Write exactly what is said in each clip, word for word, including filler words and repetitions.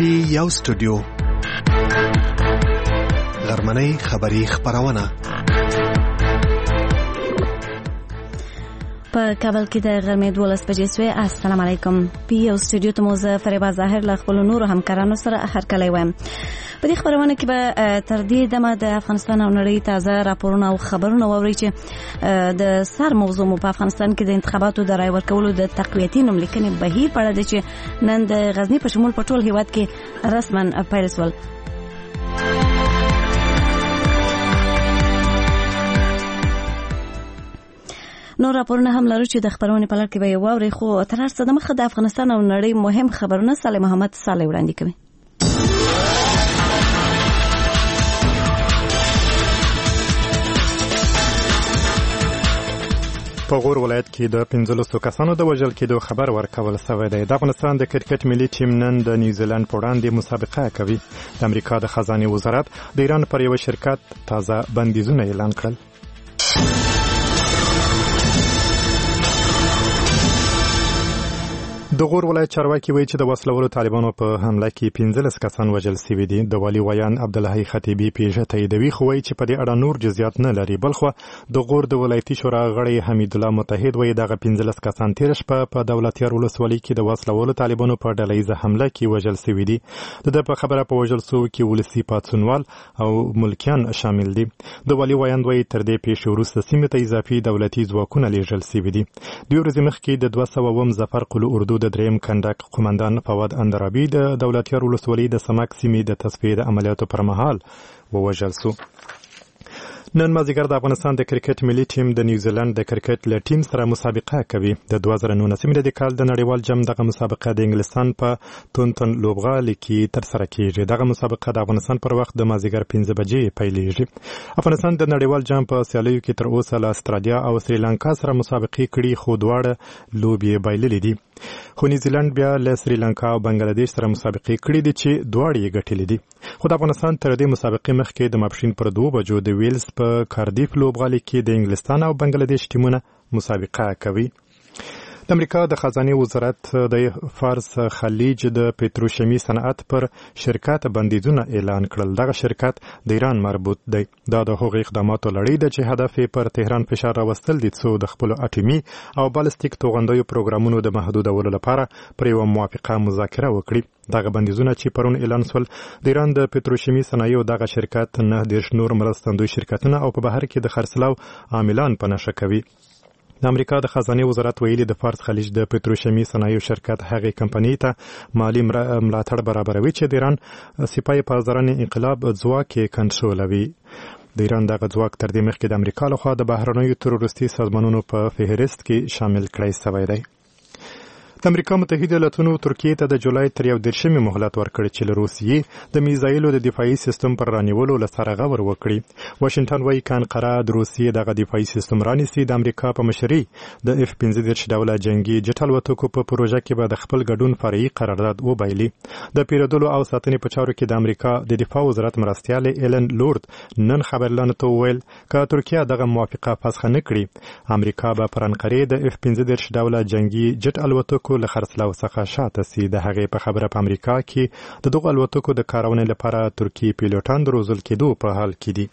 پی یو سټوډیو غرمنۍ خبری خبرونه په کابل کې د غرمې دولس بجې سوې. السلام علیکم. پی یو سټوډیو ته مو زه فریبا ظاهر له خپلو نورو همکارانو سره هرکلی وایم. په دې خبرونه کې به تر دې دمه د افغانستان او نړۍ تازه راپورونه او خبرونه واورئ چې د سر موضوع مو په افغانستان کې د انتخاباتو د رای ورکولو د تقویتي نوملیکنې بهیر په اړه دی چې نن د غزني په شمول په ټول هیواد کې رسما پیل شول. نور راپورونه هم لرو چې د خبرونې په لړ کې به یې واورئ، خو تر هر څه دمخه د افغانستان او نړۍ مهم خبرونه صالح محمد صالح وړاندې کوي. په غور ولایت کې د پنځلسو کسانو د وژل کېدو خبر ورکول شوی دی. د افغانستان د کرکټ ملي ټیم نن د نیوزیلند په وړاندې مسابقه کوي. د امریکا د خزانې وزارت د ایران پر یو شرکت تازه بندیزونه اعلان کړل. د غور ولایت چارواکي وایي چې د وسلوالو طالبانو په حمله کې پنځلس کسان وژل شوي دي. د والي ویان عبدالحی خطیبي پیژه تاییدوي، خو وایي چې په دې اړه نور جزئیات نه لري. بلخو د غور د ولایتي شورا غړی حمید الله متحد وایي دغه پنځلس کسان تیر شپه په دولتیار ولسوالۍ کې د وسلوالو طالبانو په ډلهیزه حمله کې وژل شوي دي. د ده په خبره په وژل شوو کې ولسي پاڅونوال او ملکیان شامل دي. د والي ویان وایي تر دې پیښې وروسته سیمې ته اضافي دولتي ځواکونه لیږل شوي دي. دوی ورځې مخکې د دوه سوه اووم ظفر قلو اردو د دریم کنډک قومندان فواد اندرابي د دولتیار ولسوالۍ د سمک سیمې د تصفیې د عملیاتو پر مهال ووژل شو. نن مازدیګر د افغانستان د کرکټ ملي ټیم د نیوزیلند د کرکټ له ټیم سره مسابقه کوي. د دوه زره نولسم د کال د نړیوال جام دغه مسابقه د انګلستان په تونتن لوبغالي کې ترسره کیږي. دغه مسابقه د افغانستان پر وخت د مازدیګر پنځه بجې پیلېږي. افغانستان د نړیوال جام په سیالیو کې تر اوسه له استرالیا او سریلانکا سره مسابقې کړي، خو دواړه لوبې بایللې دي. خو نیوزیلند بیا له سریلانکا او بنگلاديش سره مسابقې کړي دي چې دواړه یې ګټلې دي. خو د افغانستان تر دې مسابقې مخکې د ماپښین پر دوه بجو د ویلز په کاردیف لوبغالي کې د انګلستان او بنگلاديش ټیمونه مسابقه کوي. د امریکا د خزانې وزارت د فارس خلیج د پتروشیمي صنعت پر شرکت بندیزونه اعلان کړل. دغه شرکت د ایران مربوط دی. دا د هغو اقداماتو لړۍ ده چې هدف یې پر تهران فشار راوستل دي څو د خپلو اټومي او بالستیک توغندیو پروګرامونو د محدودولو لپاره پر یوه موافقه مذاکره وکړي. دغه بندیزونه چې پرون اعلان شول د ایران د پتروشیمي صنایعو دغه شرکت نه دېرش نور مرستندوی شرکتونه او په بهر کې د خرڅلاو عاملان په نښه کوي. د امریکا د خزانې وزارت ویلي د فارس خلیج د پتروشیمي صنایعو شرکت هغې کمپنۍ ته مالي ملاتړ برابروي چې د ایران سپاه پاسداران انقلاب ځواک یې کنټرولوي. د ایران دغه ځواک تر دې مخکې د امریکا لخوا د بهرنیو تروریستي سازمانونو په فهرست کې شامل کړی شوی دی. د امریکا متحده ایالاتونو ترکیې ته د جولای تر یو دېرشمې مهلت ورکړ چې له روسیې د میزایلو د دفاعي سیستم پر رانیولو له سره غور وکړي. واشنګټن وایي که انقره د روسیې دغه دفاعي سیستم رانیسي د امریکا په مشرۍ د اف پنځه دېرش ډوله جنګي جټ الوتکو په پروژه کې به د خپل ګډون فرعي قرارداد وبایلي. د پیرودلو او ساتنې په چارو کې د امریکا د دفاع وزارت مرستیال ایلن لورد نن خبرلانو ته وویل که ترکیه دغه موافقه فسخه نه کړي امریکا به پر انقرې د اف پنځه دېرش ډوله جنګي جټ الوتکو له خرڅلاو څخه شاته سي. د هغې په خبره په امریکا کې د دغو الوتکو د کارونې لپاره ترکي پیلوټان د روزل کېدو په حال کې دي.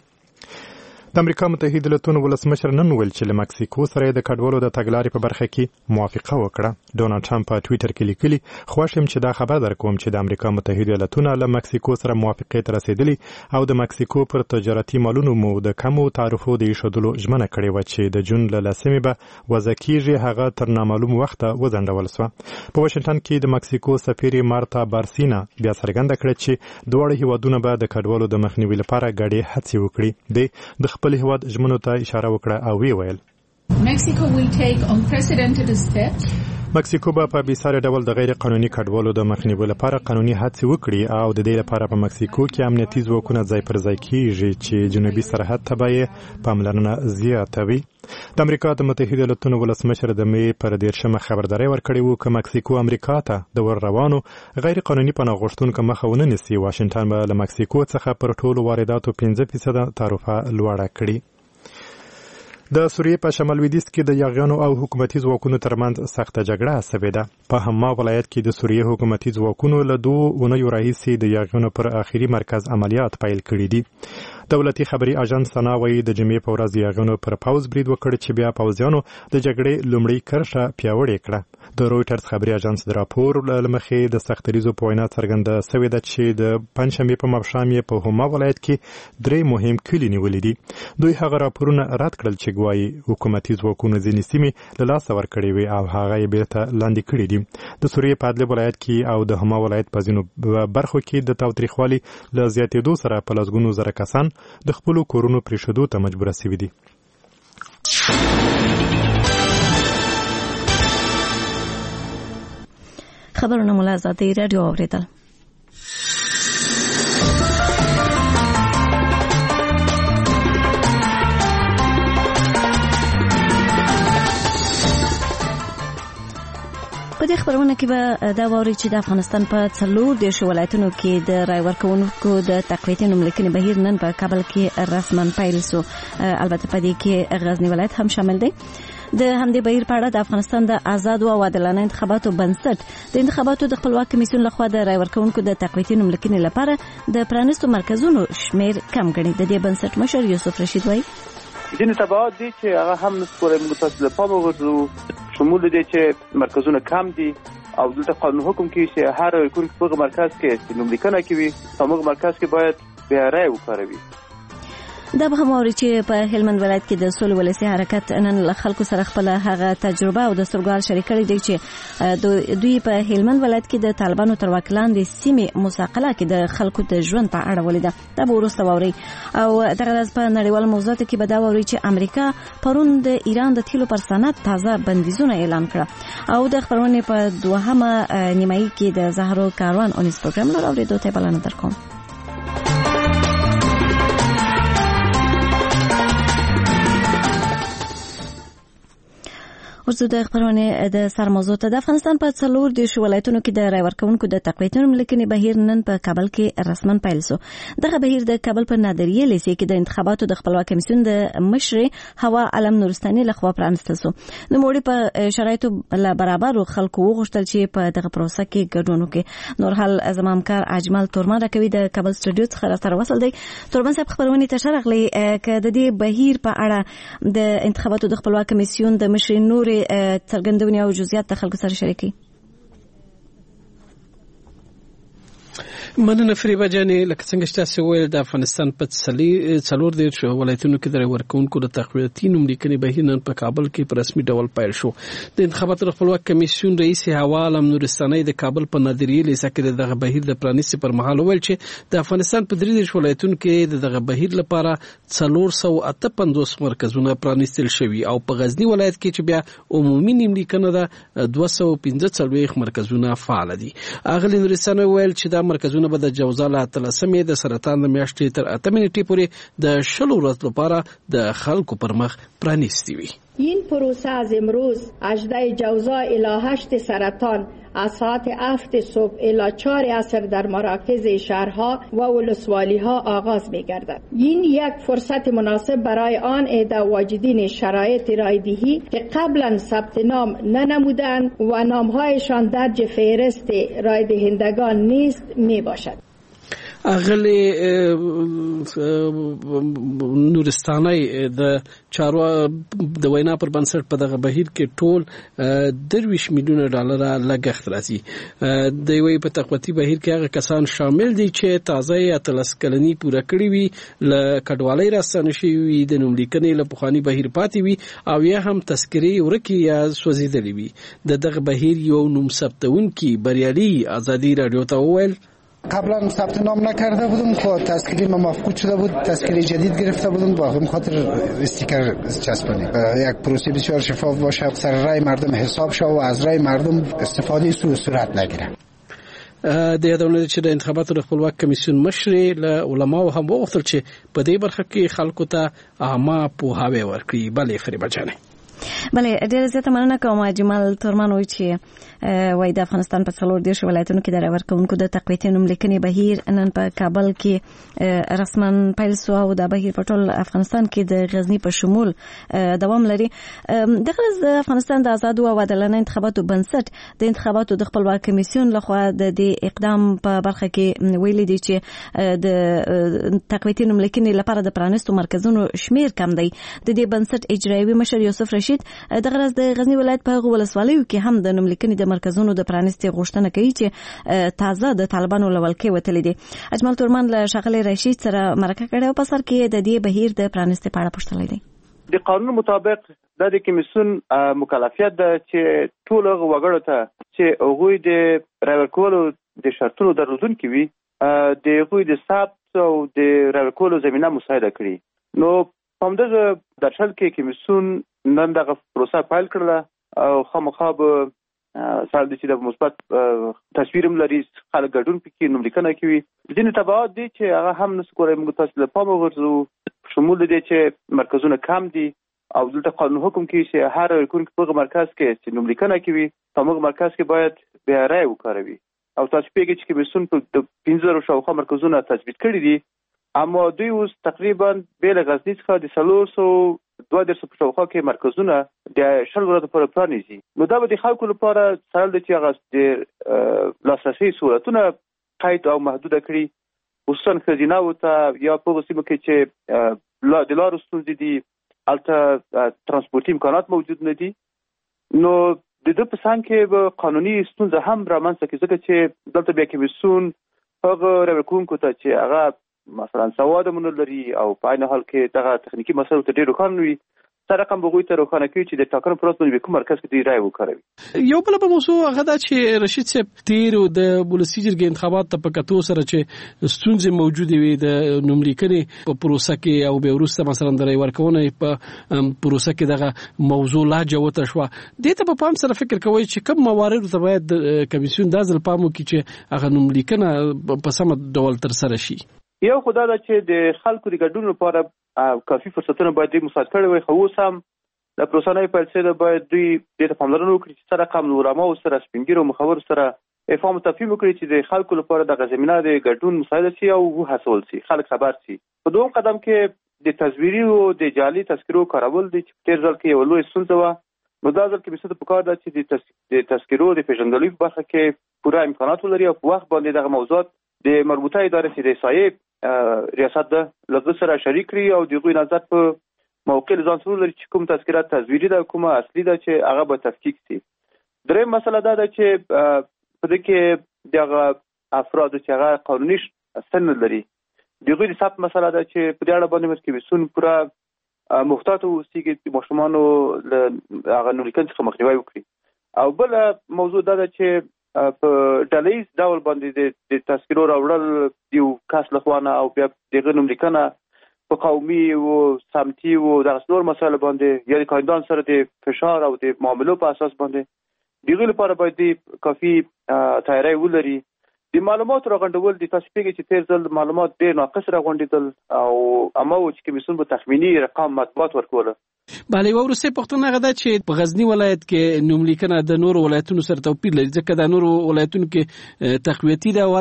د امریکا متحده ایالاتونو ولسمشر نن ویل چې له مکسیکو سره د کډوالو د تګلارې په برخه کې موافقه وکړه. ډونالډ ټرمپ په ټویټر کې لیکلي خوښ یم چې دا خبر درکوم چې د امریکا متحده ایالاتونه له مکسیکو سره موافقې ته رسېدلي او د مکسیکو پر تجارتي مالونو مو د کمو تعرفو د ایښودلو ژمنه کړې وه چې د جون له لسمې به وضع کېږي. هغه تر نامعلوم وخته وځنډول شوه. په واشنګټن کې د مکسیکو سفیر مارتا بارسینا بیا څرګنده کړه چې دواړه هیوادونه به د کډوالو د مخنیوي لپاره ګډې هڅې وکړي. د خپل هیواد ژمنو ته اشاره وکړه او وی ویل Mexico will take unprecedented steps مکسیکو به په بېساري ډول د غیر قانوني کډوالو د مخنیوي لپاره قانوني هڅې وکړي او د دې لپاره په مکسیکو کې امنیتي ځواکونه ځای پر ځای کېږي چې جنوبي سرحد ته به یې پاملرنه زیاتوي. د امریکا د متحده ایالاتونو ولسمشر د مې پر دېرشمه خبرداری ورکړې وو که مکسیکو امریکا ته د ور روانو غیر قانوني پناه غوښتونکو مخه ونه نیسي واشنګټن به له مکسیکو څخه پر ټولو وارداتو پنځه فیصده تعرفه لوړه کړي. د سوریې په شمال لویدیځ کې د یاغیانو او حکومتي ځواکونو ترمنځ سخته جګړه سوې ده. په هما ولایت کې د سوریې حکومتي ځواکونو له دوه اونیو راهیسې د یاغیانو پر آخري مرکز عملیات پیل کړي دي. دولتي خبري اژانس سنا وایي د جمعې په ورځ یاغیانو پر پوځ برید وکړ چې بیا پوځیانو د جګړې لومړۍ کرښه پیاوړې کړه. د رویټرز خبري اژانس د راپور له مخې د سختریزو په وینا څرګنده سوې ده چې د پنځشنبې په ماښام یې په هما ولایت کې درې مهم کلي نیولې دي. دوی هغه راپورونه رد کړل چې ګوايي حکومتي ځواکونو ځینې سیمې له لاسه ورکړې وي او هغه یې بیرته لاندې کړي دي. د سوریې په ادلب ولایت کې او د هما ولایت په ځینو برخو کې د تاوتریخوالي له زیاتېدو سره په لسګونو زره کسان د خپلو کورونو پرېښودو ته مجبوره شوي دي. خبرونه مو له ازادۍ راډیو اورېدل. په دې خبرونه کې به دا واوري چې د افغانستان په څلور دیرشو ولایتونو کې د رای ورکوونکو د تقویتي نوملیکنې بهیر نن په کابل کې رسما پیل شو. البته په دې کې غزنی ولایت هم شامل دی. د همدې بهیر په اړه د افغانستان د آزاد او عادلانه انتخاباتو بنسټ د انتخاباتو د خپلواک کمیسیون لخوا د رای ورکوونکو د تقویتي نوملیکنې لپاره د پرانیستو مرکزونو شمیر کم ګڼي. د دې بنسټ مشر یوسف رشید وایي ځینې تبعات دي چې هغه هم نسپورې موږ تاسو له پامه وغورځو، شمول دي چې مرکزونه کم دي او دلته قانون حکم کوي چې هر ورکوونکی په هغه مرکز کې نوملیکنه کوي په هغه مرکز کې باید بیا رای وکاروي. دا به هم اوري چې په هلمند ولایت کې د سولې ولسي حرکت نن له خلکو سره خپل هغه تجربه او دستورګال شریک کړي دي چې دوی په هلمند ولایت کې د طالبانو تر واک لاندې سیمې مساقله کې د خلکو د ژوند په اړه ولیده. دا به وروسته واوري. او دغه ورځ په نړیوال موضوعاتو کې به دا واوري چې امریکا پرون د ایران د تیلو پر صنعت تازه بندیزونه اعلان کړه. او د خبرونې په دوهمه نیمایي کې د زهرو کاروان اونیز پروګرام لور اورېدو ته بلنه درکوم. ورته د خبرونه د سرموضوع ته د افغانستان په څلور دیرشو ولایتونو کې د رای ورکوونکو د تقویتي نوملیکنې بهیر نن په کابل کې رسما پیل شو. دغه بهیر د کابل په نادریه لیسې کې د انتخاباتو د خپلواک کمیسیون د مشرې هوا علم نورستاني لخوا پرانستل شو. نوموړي په شرایطو له برابرو خلکو وغوښتل چې په دغه پروسه کې ګډون وکړي. نور حال زمامکار اجمل تورمان راکوي د کابل سټوډیو څخه سره وصل دی. تورمان صاحب خبرونه ته شرغلي ک د دې بهیر په اړه د انتخاباتو د خپلواک کمیسیون د مشرې نور څرګندونې او جزئیات د خلکو سره شریکي. مننه فریبا جانې. لکه څنګه چې تاسو ویل د افغانستان په څلور دیرشو ولایتونو کې د ورکوونکو د تقویتي نوملیکنې بهیر نن په کابل کې په رسمي ډول پیل شو. د انتخاباتو خپلواک کمیسیون رئیس هوا علم نورستاني د کابل په نادریه لیسه کې دغه بهیر د پرانیستي پر مهال ویل چې د افغانستان په درې دیرشو ولایتونو کې دغه بهیر لپاره څلور سوه اته پنځوس مرکزونه پرانیستل شوي او په غزنی ولایت کې چې بیا عمومي نوملیکنه ده دوه سوه پنځه څلوېښت مرکزونه فعال دي. اغلی نورستاني ویل چې دا مرکزونه به د جوزا له اتلسمې د سرطان د میاشتې تر اتمې نیټې پورې د شلو ورځو لپاره د خلکو پر مخ پرانیستي وي. این پروسه از امروز هجده جوزا الی هشت سرطان از ساعت هفت صبح الی چهار عصر در مراکز شهرها و ولسوالی‌ها آغاز می‌گردد. این یک فرصت مناسب برای آن عده واجدین شرایط رایدهی که قبلا ثبت نام ننمودند و نام‌هایشان درج فهرست رای دهندگان نیست میباشد. اغلی نورستاني د چاروا د وینا پر بنسټ په دغه بهیر کې ټول درویش میلیونه ډالر لګښت راځي. د وی په تقویتي بهیر کې هغه کسان شامل دي چې تازه اتلس کلنی پوره کړی وي، ل کډوالۍ راستنه شي وي، د نوملیکنې له پخوانی بهیر پاتې وي او یا هم تذکری ورکی یا سوځیدلی وي. د دغه بهیر یو نوم ثبتونکي بریالي ازادي رادیو ته وویل قبلا ثبت نام نکرده بودم، خب تذکری ما مفقود شده بود، تذکری جدید گرفته بودم، با همین خاطر استیکر چسبانیم. یک پروسه بسیار شفاف باشه، سر رای مردم حساب شه و از رای مردم استفاده سو صورت نگیره. د یادونه چې د انتخاباتو د خپلواک کمیسیون مشر له علماو هم وغوښتل چې په دې برخه کې خلکو ته عامه پوهاوی ورکړي. بلې فریبه جانې بله ډېر زیاته مننه کوم جمال تورمان وایي چې وایي د افغانستان په څلور دېرشو ولایتونو کې د رای ورکوونکو د تقویتي نوملیکنې بهیر نن په کابل کې رسما پیل شو او دا بهیر په ټول افغانستان کې د غزني په شمول دوام لري. دغه د افغانستان د آزادو او عادلانه انتخاباتو بنسټ د انتخاباتو د خپلواک کمیسیون لخوا د دې اقدام په برخه کې ویلي دي چې د تقویتي نوملیکنې لپاره د پرانیستو مرکزونو شمیر کم دی. د دې بنسټ اجرایوي مشر یوسف رشید دغه ورځ د غزنی ولایت په ولسوالیو کې هم د نوملیکنې د مرکزونو د پرانیستي غوښتنه کوي چې تازه د طالبانو له ولکې وتلې دي. اجمل تورمان له ښاغلي رشید سره مرکه کړې او په سر کې د دې بهیر د پرانیستي په اړه پوښتنه لري. د قانون مطابق د کمیسیون مکلفیت ده چې ټول وګړو ته چې هغوی د رای ورکولو د شرطونو درلودونکي وي د هغوی د ثبت او د رای ورکولو زمینه مساعده کړي. نو په همدغه درشل کې کمیسیون نن دغه پروسه پیل کړله او خامخا به سال د چې د مثبت تصویر هم لري، خلک ګډون پکې نوملیکنه کوي. ځینې تبعات دي چې هغه هم نسو کولی موږ تاسو له پامه وغورځو، شمول دی چې مرکزونه کم دي او دلته قانون حکم کوي چې هر ورکوونکی په هغه مرکز کې چې نوملیکنه کوي په هغه مرکز کې باید بیا رای وکاروي. او تاسو پوهیږئ چې کمیسیون په د پنځه زره شاوخوا مرکزونه تثبیت کړي دي، اما دوی اوس تقریبا بې له غزني څخه د څلور سوه دوه دېرش په شاوخوا کې مرکزونه د شل ورځو لپاره پرانیزي. نو دا به د خلکو لپاره سهل دی چې هغه د لاسرسي سهولتونه قید او محدوده کړي، خصوصا ښځیناوو ته یا په هغو سیمو کې چې د لارو ستونزې دي، هلته ترانسپورتي امکانات موجود نه دي. نو د ده په څنګ کې به قانوني ستونزه هم رامنځته کړي، ځکه چې دلته بیا کمیسیون هغه رای ورکوونکو ته چې هغه مثلا سواد هم نه لري او په عین حال کې دغه تخنیکي مسایلو ته ډېر روښانه نه وي، څه رقم به هغوی ته روښانه کوي چې د ټاکنو په ورځ باندې به کوم مرکز کې دوی رای وکاروي. یو بله به موضوع هغه ده چې رشید صاحب تېرو د ولسي جرګې انتخابات ته په کتو سره چې ستونزې موجودې وي د نوملیکنې په پروسه کې او بیا وروسته مثلا د رای ورکونې په پروسه کې دغه موضوع لا جوته شوه، دې ته په پام سره فکر کوئ چې کوم مواردو ته باید کمیسیون دا ځل پام وکړي چې هغه نوملیکنه په سمه ډول ترسره شي؟ یو خو دا ده چې د خلکو د ګډون لپاره کافي فرصتونه باید دوی مساعد کړی وي، خو اوس هم د پروسه نوې پیل شوې ده، باید دوی دې ته پاملرنه وکړي چې څه رقم له علماو سره، سپین ږیرو مخورو سره افهام او تفهیم وکړي چې د خلکو لپاره دغه زمینه د ګډون مساعده شي او وهڅول شي، خلک خبر شي. په دویم قدم کې د تصویري او د جعلي تذکرو کارول دي چې تېر ځل کې یوه لویه ستونزه وه. نو دا ځل کمیسیون ته پکار ده چې د تذکرو د پېژندګلوۍ په برخه کې پوره امکانات ولري او په وخت باندې دغه موضوعات د مربوطه ادارې چې د احصایې ریاست ده له ده سره شریک کړي او د هغوی نظر په موقع له ځان سره ولري چې کوم تذکره تصویري ده، کومه اصلي ده چې هغه به تفکیک شي. دریم مسله دا ده چې په دې کې دغه افرادو چې هغه قانوني سن لري د هغوی د ثبت مسله ده چې په دې اړه باندې کمیسیون پوره محتاط واوسي، د ماشومانو له هغه نوملیکنې څخه مخنیوی وکړي. او بله موضوع دا ده چې په ډلهییز ډول باندې د تذکرو راوړل یو کس لخوا نه او بیا د هغه نوملیکنه په قومي او سمتي او دغسې نور مسایلو باندې یا د کاندیدانو سره د فشار او د معاملو په اساس باندې د هغوی لپاره باید د کافي تیاری ولري. د معلوماتو راغونډول دي، تاسو پوهېږئ چې تېر ځل معلومات ډېر ناقص راغونډېدل او همه و چې کمیسیون به تخمیني رقم مطبوعات ورکوله. بله، یوه وروستۍ پوښتنه هغه ده چې په غزني ولایت کې نوملیکنه د نورو ولایتونو سره توپیر لري، ځکه د نورو ولایتونو کې تقویتي ده او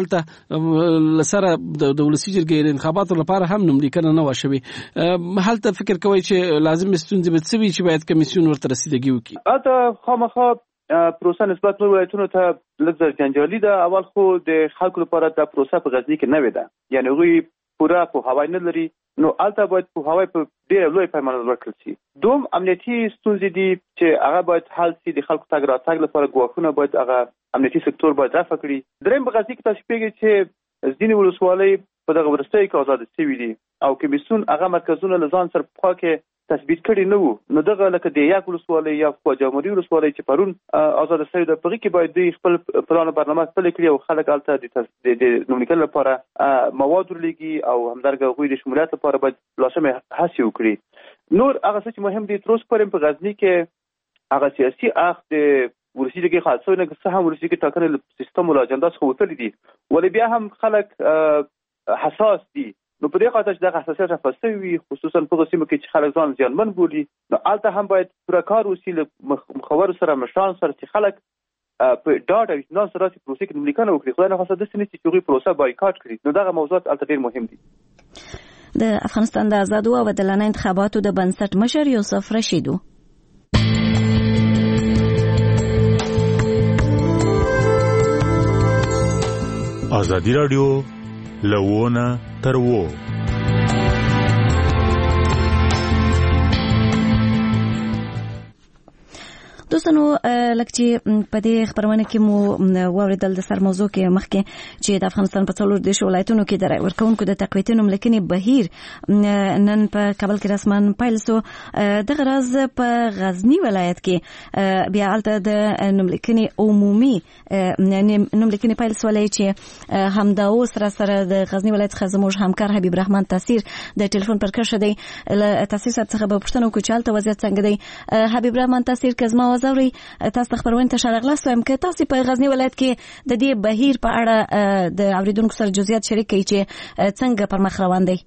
هلته له سره د ولسي جرګې د انتخاباتو لپاره هم نوملیکنه نه وه شوې. هلته فکر کوئ چې لازمې ستونزې به څه وي چې باید کمیسیون ورته رسیدګي وکړي؟ هلته خامخا پروسه نسبت نور ولایتونو ته لږ زر جنجالي ده. اول خو د خلکو لپاره دا پروسه په غزني کې نوې ده، یعنې هغوی پوره پوهاوی نه لري، نو هلته باید پوهاوی په ډېره لویه پیمانه ورکړل شي. دوم امنیتي ستونزې دي چې هغه باید حل شي، د خلکو تګ راتګ لپاره ګواښونه باید هغه امنیتي سکتور باید رفع کړي. درېیم په غزني کې تاسو پوهېږئ چې ځینې ولسوالۍ په دغه وروستیو کې ازاده شوي دي او کمیسیون هغه مرکزونه له ځان سره پخوا کې تثبیت کړي نه وو. نو دغه لکه د یک ولسوالۍ یا خواجه عمري ولسوالۍ چې پرون ازاده شوې ده، په هغې کې باید دوی خپل پلان او برنامه خپله کړي او خلک هلته د نوملیکنې لپاره مواد ورلېږي او همدارنګه هغوی د شمولیت لپاره باید لازمې هڅې وکړي. نور هغه څه چې مهم دي تر اوسه پورې په غزني کې هغه سیاسي اخ د ولسي جرګې خاص شوی نه، که څه هم ولسي جرګې ټاکنې له سیستم او له اجنډا څخه وتلي دي، ولې بیا هم خلک حساس دي نو په دې خاطر چې د حساسیت رافستوي وي خصوصا په سیمو کې چې خلک ځان زیانمن بولي نو هلته هم باید پوره کار وشي له مخورو سره مشرانو سره چې خلک په ډاډ او اطمینان سره چې پروسې کې نوملیکنه وکړي خدای نخواسته داسې نه شي چې هغوی پروسه بایکاټ کړي نو دغه موضوعات هلته ډېر مهم دي. د افغانستان د آزادو او عادلانه انتخاباتو د بنسټ مشر یوسف رشیدو ازادي رادیو لوونه تر وو دوستانو لکه چې په دې خبرونه کې مو واوریدل د سر موضوع کې مخکې چې د افغانستان په څلور دیشو ولایتونو کې د رای ورکونکو د تقویتي نوملیکنې بهیر نن په کابل کې رسماً پیل سو. دغه راز په غزنی ولایت کې بیا هلته د نوملیکنې عمومي نوملیکنې پیل سولې چې همدا اوس را سره د غزنی ولایت څخه زموږ همکار حبیب رحمان تاثیر د ټلیفون پر کرښه دی. له تاثیر صاحب څخه به پوښتنه وکړو چې هلته وضعیت څنګه دی. حبیب رحمان تاثیر که زما زوري تاسو خبرونه ته شارغلاس وایم که تاسو په غزنی ولایت کې د دې بهیر په اړه د اوریدونکو سره جزئیات شریک کړئ چې څنګه پر مخ روان دی.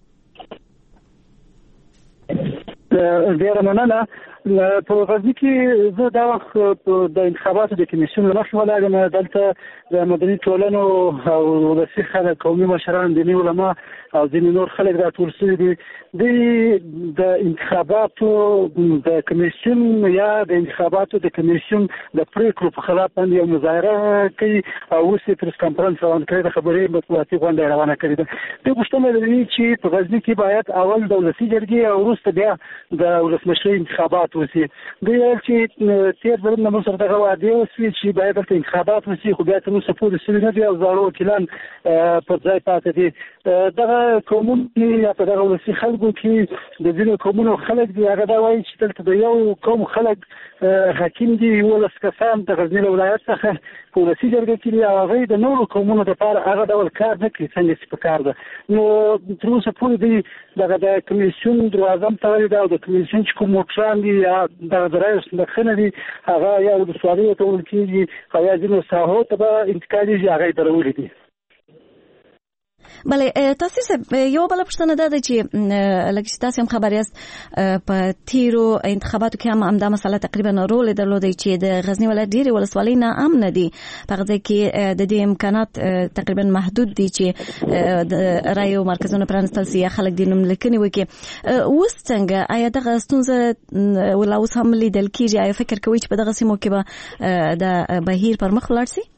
ډیره مننه. په غزنی کې زه دا وخت د انتخاباتو د کمیسیون له مخې ولاړم. دلته د مدني ټولنو او ولسي خلک قومي مشران دیني علما او ځینې نور خلک راټول شوي دي. دوی د انتخاباتو د کمیسیون یا د انتخاباتو د کمیسیون د پریکړو په خلاف باندې یو مظاهره کوي او اوس یې پریس کانفرنس روان کړی د خبرې مطبوعاتي غونډه روانه کړې ده. دوی غوښتنه لري چې په غزني کې باید اول د ولسي جرګې او وروسته بیا د ولسمشرۍ انتخابات وشي. دوی ویل چې تېر ځل نه موږ سره دغه وعدې وشوې چې باید دلته انتخابات وشي خو بیا تر اوسه پورې شوي نه دي او زاړه وکیلان پر ځای پاتې دي. دغه قومونو کې یا په دغه ولسي خلکو کې د ځینو قومونو خلک دي هغه دا وایي چې دلته د یو قوم خلک حاکم دي یولس کسان د غزني له ولایت څخه په ولسي جرګه کې دي او هغوی د نورو قومونو دپاره هغه ډول کار نه کوي څنګه چې پکار ده. نو تر اوسه پورې دوی دغه د کمیسیون دروازه هم تړلې ده او د کمیسیون چې کوم موټران دي یا دغه د رایو صندوقونه دي هغه یا ولسوالیو ته وړل کېږي او یا ځینو ساحو ته به انتقالېږي هغه یې درولې دي. بله تاسو صاحب یو بل پوښتنه ده چې لکه تاسو هم خبر یاست په تیرو انتخاباتو کې هم همدا مسله تقریبا رول درلودی چې د غزنی ولایت ډېرې ولسوالۍ ناامنه دي په هغه ځای کې د دې امکانات تقریبا محدود دي چې د رایو مرکزونو پرانستل سي یا خلک د نوملیکنې وکړي. اوس څنګه آیا دغه ستونزه ولا اوس هم لیدل کېږي؟ آیا فکر کوئ چې په دغه سیمو کې به د بهیر پر مخ ولاړ سي؟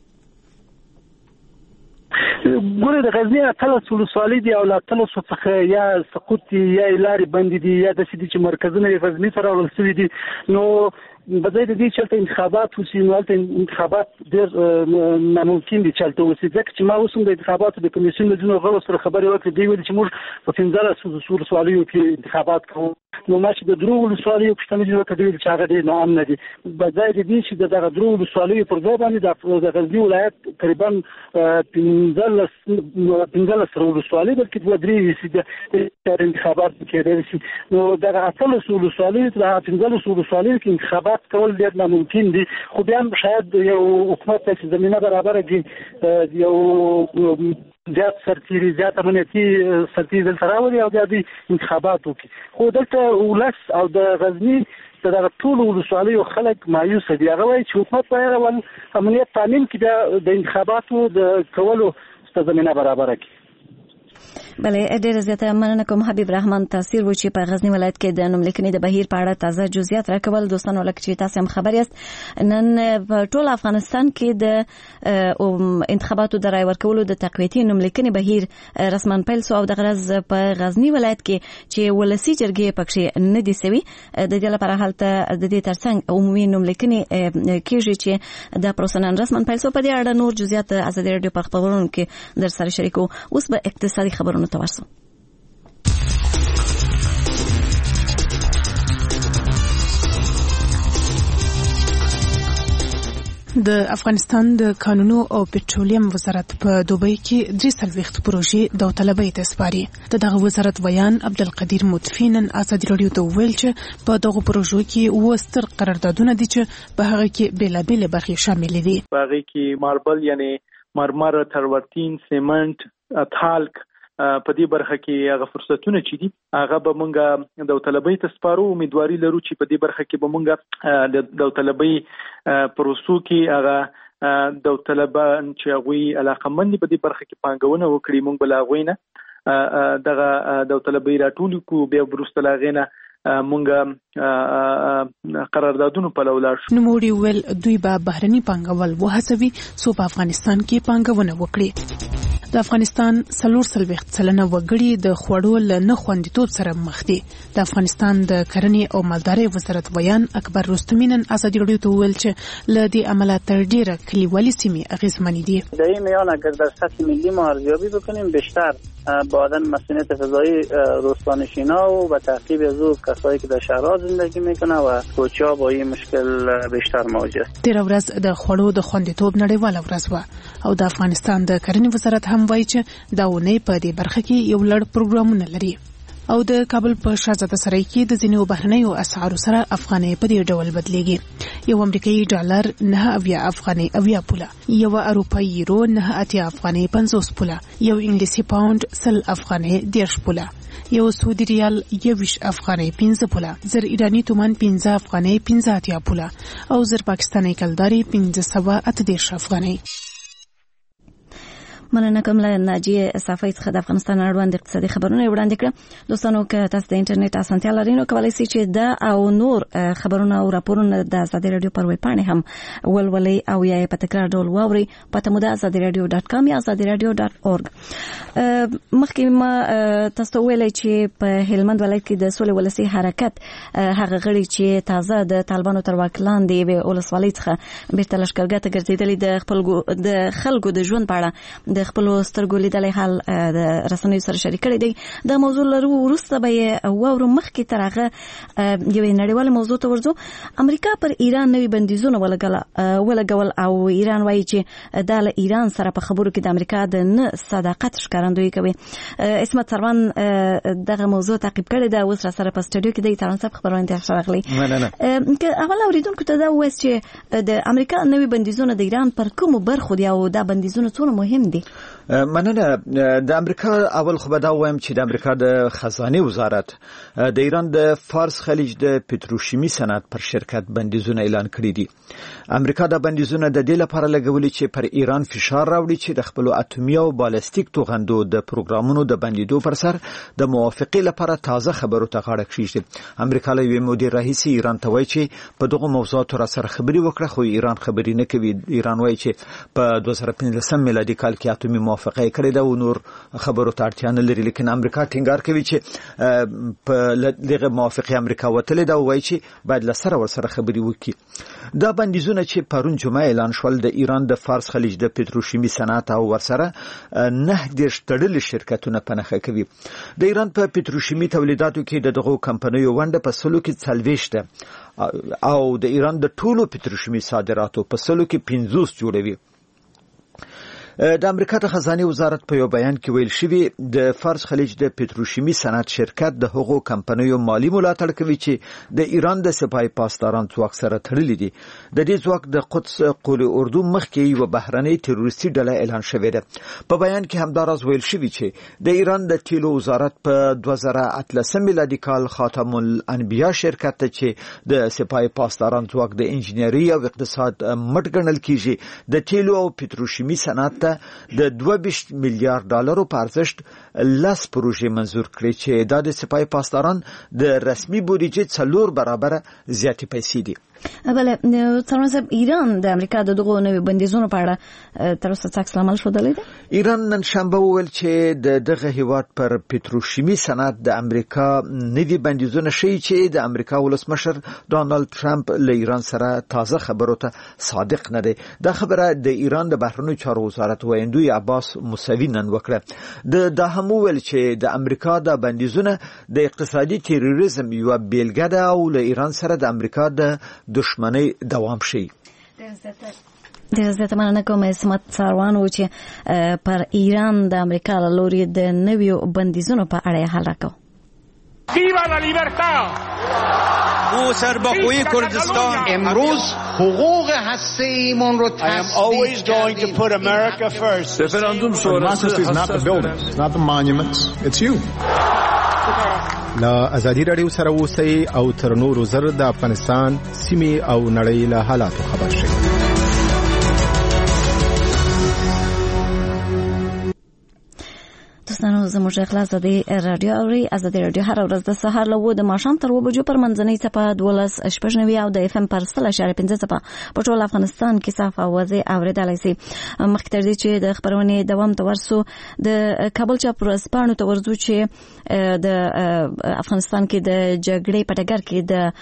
ګوره د غزني اتلس ولسوالۍ دي او له اتلسو څخه یا سقوط دي یا لارې بندې دي یا داسې دي چې مرکزونه یې غزني ته راوړل شوي دي. نو بځای د دې چې هلته انتخابات وشي نو هلته انتخابات ډېر ناممکن دي چې هلته وشي ځکه چې ما اوس هم د انتخاباتو د کمیسیون له ځینو غړو سره خبرې وکړې. دوی ویل چې موږ په پنځلسو ولسوالیو کې انتخابات کوو. نو ما چې د درو ولسوالیو پوښتنه دې وکړه دوی ویل چې هغه ډېر ناامنه دي. بځای د دې چې د دغه درو ولسوالیو پر ځای باندې د غزني ولایت تقریبا پنځلس پنځلس ولسوالۍ بلکې دوه درې چې انتخابات کېدلی شي. نو دغه اتلسو ولسوالیو د پنځلسو ولسوالیو کې انتخابات کول ډېر ناممکن دي. خو بیا هم شاید یو حکومت ته چې زمینه برابره کړي یو زیات سرتیري زیات امنیتي سرتیري دلته راولي او بیا دوی انتخابات وکړي. خو دلته ولس او د غزني د دغه ټولو ولسوالیو خلک مایوسه دي. هغه وایي چې حکومت باید اول امنیت تامین کړي بیا د انتخاباتو د کولو زمینه برابره کړي. بله ډېره زیاته مننه کوم حبیب رحمان تاثیر و چې په غزنی ولایت کې د نوملیکنې د بهیر په اړه تازه جزئیات راکول. دوستانو لکه چې تاسو هم خبر یاست نن په ټول افغانستان کې د انتخاباتو د رای ورکولو د تقویتي نوملیکنې بهیر رسما پیل سو او د غرض په غزنی ولایت کې چې ولسی جرګې پکې نه دي سوي د دې لپاره هلته د دې ترڅنګ عمومي نوملیکنې کېږي چې د پروسنن رسما پیل سو. په دې اړه نور جزئیات ازادي رادیو په خبرونو کې در سره شریکو. اوس به اقتصادي خبرونه توسو. د افغانستان د کانونو او پټرولیم وزارت په دوبۍ کې درې څلوېښت پروژې داوطلبۍ ته سپاري. د دغه وزارت ویان عبدالقدیر مطفی نن ازادي راډیو ته وویل چې په دغو پروژو کې اووه ستر قراردادونه دي چې په هغه کې بېلابېلې برخې شاملې دي. په هغې کې ماربل یعنې مرمر، ترورتین، سیمنټ، تالک په دې برخه کې هغه فرصتونه چې دي هغه به مونږ د طلبۍ ته سپارو. امیدواري لرو چې په دې برخه کې به مونږ د طلبۍ پروسو کې هغه د طلبان چې هغوی علاقمند دي په دې برخه کې پانګونه وکړي، مونږ به له هغوی نه دغه د طلبۍ راټول کړو، بیا وروسته له هغې نه مونږ قراردادونو په لور لاړ شو. نوموړي ویل دوی به بهرني پانګوال وهڅوي څو په افغانستان کې پانګونه وکړي. د افغانستان څلور څلوېښت سلنه وګړي د خوړو له نه خوندیتوب سره مخ دي. د افغانستان د کرنې او مالدارۍ وزارت ویان اکبر رستمی نن ازادي راډیو ته وویل چې له دې امله تر ډیره کلیوالي سیمې اغېزمنې دي. در این میان اگر در سطح ملی ما ارزیابی بکنیم بیشتر با عدم مسئولیت فضایی روستانشینا و به تعقیب از او کسایی که در شهرها زندگی میکنه و کوچه‌ها با این مشکل بیشتر مواجه است. تیر ورځ د خوړو د خوندیتوب نړیواله ورځ وه او د افغانستان د کرنې وزارت هم وایي چې دا اونۍ په دې برخه کې یو لړ پروګرامونه لري. او د کابل په شاهزاده سرای کې د ځینو بهرنیو اسعارو سره افغانۍ په دې ډول بدلیږي. یو امریکایي ډالر نه اویا افغانۍ اویا پوله، یو اروپایي یورو نه اتیا افغانۍ پنځوس پوله، یو انګلیسي پاوند سل افغانۍ دیرش پوله، یو سعودي ریال یویش افغانۍ پنځه پوله، زر ایرانی تومان پنځه افغانۍ پنځه اتیا پوله او زر پاکستاني کلداري پنځه سوه اته دېرش افغانۍ. مننه کوم له ناجیه صافی څخه د افغانستان اړوند اقتصادي خبرونه وړاندې کړم. دوستانو که تاسو د انټرنیټ اسانتیا لرئ نو کولی شئ چې دا او نور خبرونه او راپورونه د ازادي راډیو پر ویب پاڼې هم ولولئ او یا په تکرار ډول واورئ. پته مو ده ازادي راډیو ډاټ کام یا ازادي راډیو ډاټ اورګ. مخکې ما تاسو ته ویلای چې په هلمند ولایت کې د سولې ولسي حرکت هغه غړي چې تازه د طالبانو تر واک لاندې یوې ولسوالۍ څخه بیرته لښکرګاه ته ګرځېدلي د خپل د خلکو د ژوند په اړه د خپل سترګو لیدلې حال د رسنیو سره شریک کړی دی. د موضوع لرو وروسته به یې واورو. مخکې تر هغه یوې نړیواله موضوع ته ورځو. امریکا پر ایران نوي بندیزونه ولګول او ایران وایي چې دا له ایران سره په خبرو کې د امریکا د نه صداقت ښکارندویي کوي. اسمت سروان دغه موضوع تعقیب کړی ده، اوس را سره په سټوډیو کې دی. تران صاحب خبرونه ته راغلي. که اول اوریدونکو ته دا وایي چې د امریکا نوي بندیزونه د ایران پر کومو برخو دي او دا بندیزونه څومره مهم دي؟ مننه. د امریکا اول خو به دا وایم چې د امریکا د خزانه وزارت د ایران د فارس خلیج د پتروشیمی صنعت پر شرکت بندیزونه اعلان کړی دي. امریکا د بندیزونه د دې لپاره لګولي چې پر ایران فشار راوړي چې د خپل اټومي او بالستیک توغندو د پروګرامونو د بندیدو پر سر د موافقه لپاره تازه خبرو ته غاړه کېږي. امریکا له یو مدیر رئیس ایران ته وایي چې په دغه موضوعاتو را سره خبري وکړه، خو ایران خبري نه کوي. ایران وایي چې په دوه زره پنځلسم میلادي کال کې اټومي موافقه کړې ده او نور خبرو ته اړتیا نه لري. لیکن امریکا ټینګار کوي چې په دغه موافقه امریکا وتلې ده او وایي چې باید له سره ورسره خبري وکړي. دا بندیزونه چې پرون جمعه اعلان شول د ایران د فارس خلیج د پتروشیمی صنعت او ورسره نه دیرش تړلي شرکتونه په نښه کوي. د ایران په پتروشیمی تولیداتو کې د دغو کمپنیو ونډه په سلو کې څلوېښت ده او د ایران د ټولو پتروشیمی صادراتو په سلو کې پنځوس جوړوي. د امریکا د خزانه وزارت په یو بیان کې ویل شوی د فارس خلیج د پتروشیمی صنعت شرکت د هغو کمپنیو مالی ملاتړ کوي چې د ایران د سپای پاسداران ځواک سره تړلي دي. د دې ځواک د قدس قول اردو مخکې یو بهرنۍ تروریستي ډله اعلان شوې ده. په بیان کې همداراز ویل شوی چې د ایران د تیلو وزارت په دوه زره اتلسم میلادي کال خاتم الانبیا شرکت ته چې د سپای پاسداران ځواک د انجنیری او اقتصاد مټ ګڼل کیږي د تیلو او پتروشیمی صنعت د دوه ویشت میلیارډ ډالرو په ارزښت لس پروژې منظور کړې چې دا د سپای پاسداران د رسمي بودیجې څلور برابره زیاتې پیسې دي. بله ترمن صاحب، ایران د امریکا د دغو نوي بندیزونو په اړه تر اوسه څه عکس العمل ښودلی دی؟ ایران نن شنبه وویل چې د دغه هیواد پر پتروشیمی صنعت د امریکا نوي بندیزونه ښیي چې د امریکا ولسمشر ډانالډ ټرمپ له ایران سره تازه خبرو ته صادق نه دی. دا خبره د ایران د بهرنیو چارو وزارت ویندوی عباس موسوی نن وکړه. د دا هم وویل چې د امریکا د بندیزونه د اقتصادي تروریزم یوه بیلګه ده او له ایران سره د امریکا د دشمنی دوام شي. ډېر زیاته مننه کوم. اسمت سروان و چې پر ایران د امریکا له لوري د نویو بندیزونو په اړه یې حل راکړ. ¡Viva la libertad! او سربخوی کردستان امروز حقوق هسته‌ایمون رو تثبیت کردیم. رفراندوم شورای not the buildings, not the monuments, it's you. لا ازادي رادیو سره اوسئ او تر نورو زر د افغانستان سیمې او نړۍ له حالاتو خبر شئ. دوستانو زموږ اخلاص د رادیو اوري ازادي رادیو هر ورځ د سهار له د ماښام تر وبجو پر منځنۍ څپه دولس شپږ نوي او د اف ام پر سل اشاره پنځه څپه په ټول افغانستان کې صاف اوازې اوریدلای شي. مخکې تر دې چې د خبرونې دوام ته ورسو د کابل چا پر سپانو ته ورځو چې د افغانستان کې د جګړې په ډګر کې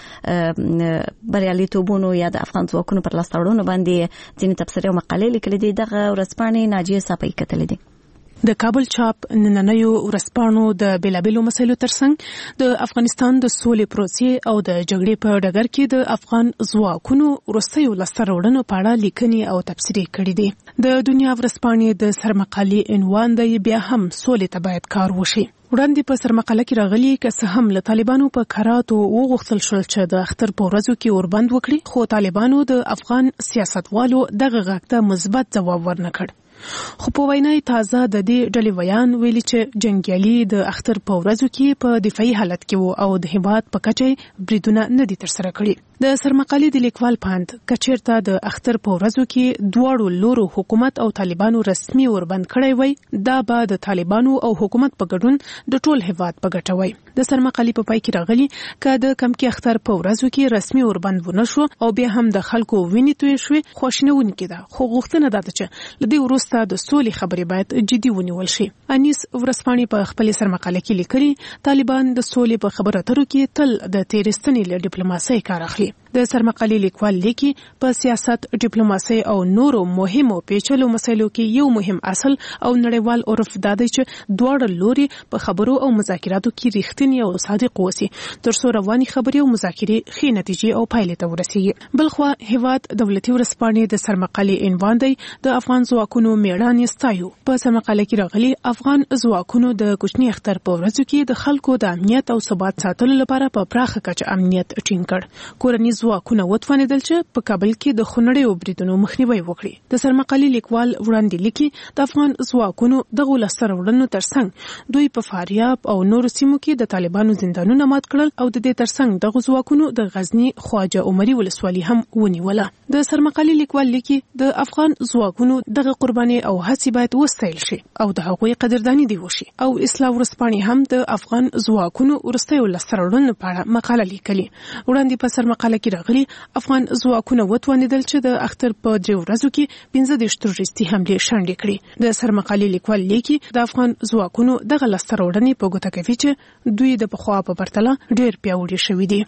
د بریالیتوبونو یا د افغان ځواکونو پر لاس تړونو باندې ځینې تبصرې او مقالې لیکلې دي. دغه ورځپاڼې ناجیه صافی کتلې دي. د کابل چاپ نننیو ورځپاڼو د بیلابیلو مسایلو ترڅنګ د افغانستان د سولې پروسې او د جګړې په ډګر کې د افغان ځواکونو وروستیو لاسته راوړنو په اړه لیکنې او تبصرې کړې دي. د دنیا ورځپاڼې د سرمقالې عنوان دی بیا هم سولې ته باید کار وشي. وړاندې په سرمقاله کې راغلي که څه هم له طالبانو په کراتو وغوښتل شول چې د اختر په ورځو کې اوربند وکړي، خو طالبانو د افغان سیاستوالو دغه غږ ته مثبت ځواب ورنکړ. خو په وینای تازه د دې ډلې ویان ویلي چې جنگیالي د اختر په ورځو کې په دفاعي حالت کې وو او د هیواد په کچه بریدونه نه دي ترسره کړي. د سرمقالې د لیکوال پاند کچیرته د اختر په ورځو کې دواړو لورو حکومت او طالبانو رسمي اوربند کړی وای، دا به د طالبانو او حکومت په ګډون د ټول هیواد په ګټه وای. د سرمقالې په پای کې راغلي چې د کمکی اختر په ورځو کې رسمي اوربند ونه شو او بیا هم د خلکو وینې توی شوې، خوښنونکې ده، خو غوښتنه ده چې لدی وروسته د سولې خبرې باید جدي ونیول شي. انیس ورځپاڼې په خپل سرمقاله کې لیکلي طالبان د سولې په خبرو اترو کې تل د تیرستنې له ډیپلوماسۍ کار اخلي. د سرمقالې لیکوال لیکي په سیاست، ډیپلوماسۍ او نورو مهمو پیچلو مسایلو کې یو مهم اصل او نړیوال عرف دا دی چې دواړه لوري په خبرو او مذاکراتو کې رښتینی او صادق اوسي ترڅو رواني خبرې او مذاکرې ښې نتیجې او پایلې ته ورسیږي. بلخوا هیواد دولتي ورځپاڼې د سرمقالې عنوان دی د افغان ځواکونو میړانې ستایو. په سرمقاله کې راغلي افغان ځواکونو د کوچني اختر په ورځو کې د خلکو د امنیت او ثبات ساتلو لپاره په پراخه کچه امنیت ټینګ کړ. کورني ځواکونه وتوانېدل چې په کابل کې د خونړیو بریدونو مخنیوي وکړي. د سرمقالې لیکوال وړاندې لیکي د افغان ځواکونو دغه لاسته راوړنو ترڅنګ دوی په فاریاب او نورو سیمو کې د طالبانو زندانونه مات کړل او د دې ترڅنګ دغه ځواکونو د غزنی خواجه عمري ولسوالي هم ونیوله. د سرمقالې لیکوال لیکي د افغان ځواکونو دغه قرباني او هڅې باید وستایل شي او د هغوی قدردانی دی وشي. او اسلام ورځپاڼې هم د افغان ځواکونو وروستیو لاسته راوړنو په اړه مقاله لیکلي. وړاندې په سرمقاله کې راغلي افغان ځواکونه وتوانېدل چې د اختر په درې ورځو کې پنځه دېرش تروریستي حملې شنډې کړي. د سرمقالې لیکوال لیکي د افغان ځواکونو دغه لاسته راوړنې په ګوته کوي چې دوی د پخوا په پرتله ډېر پیاوړي شوي دي.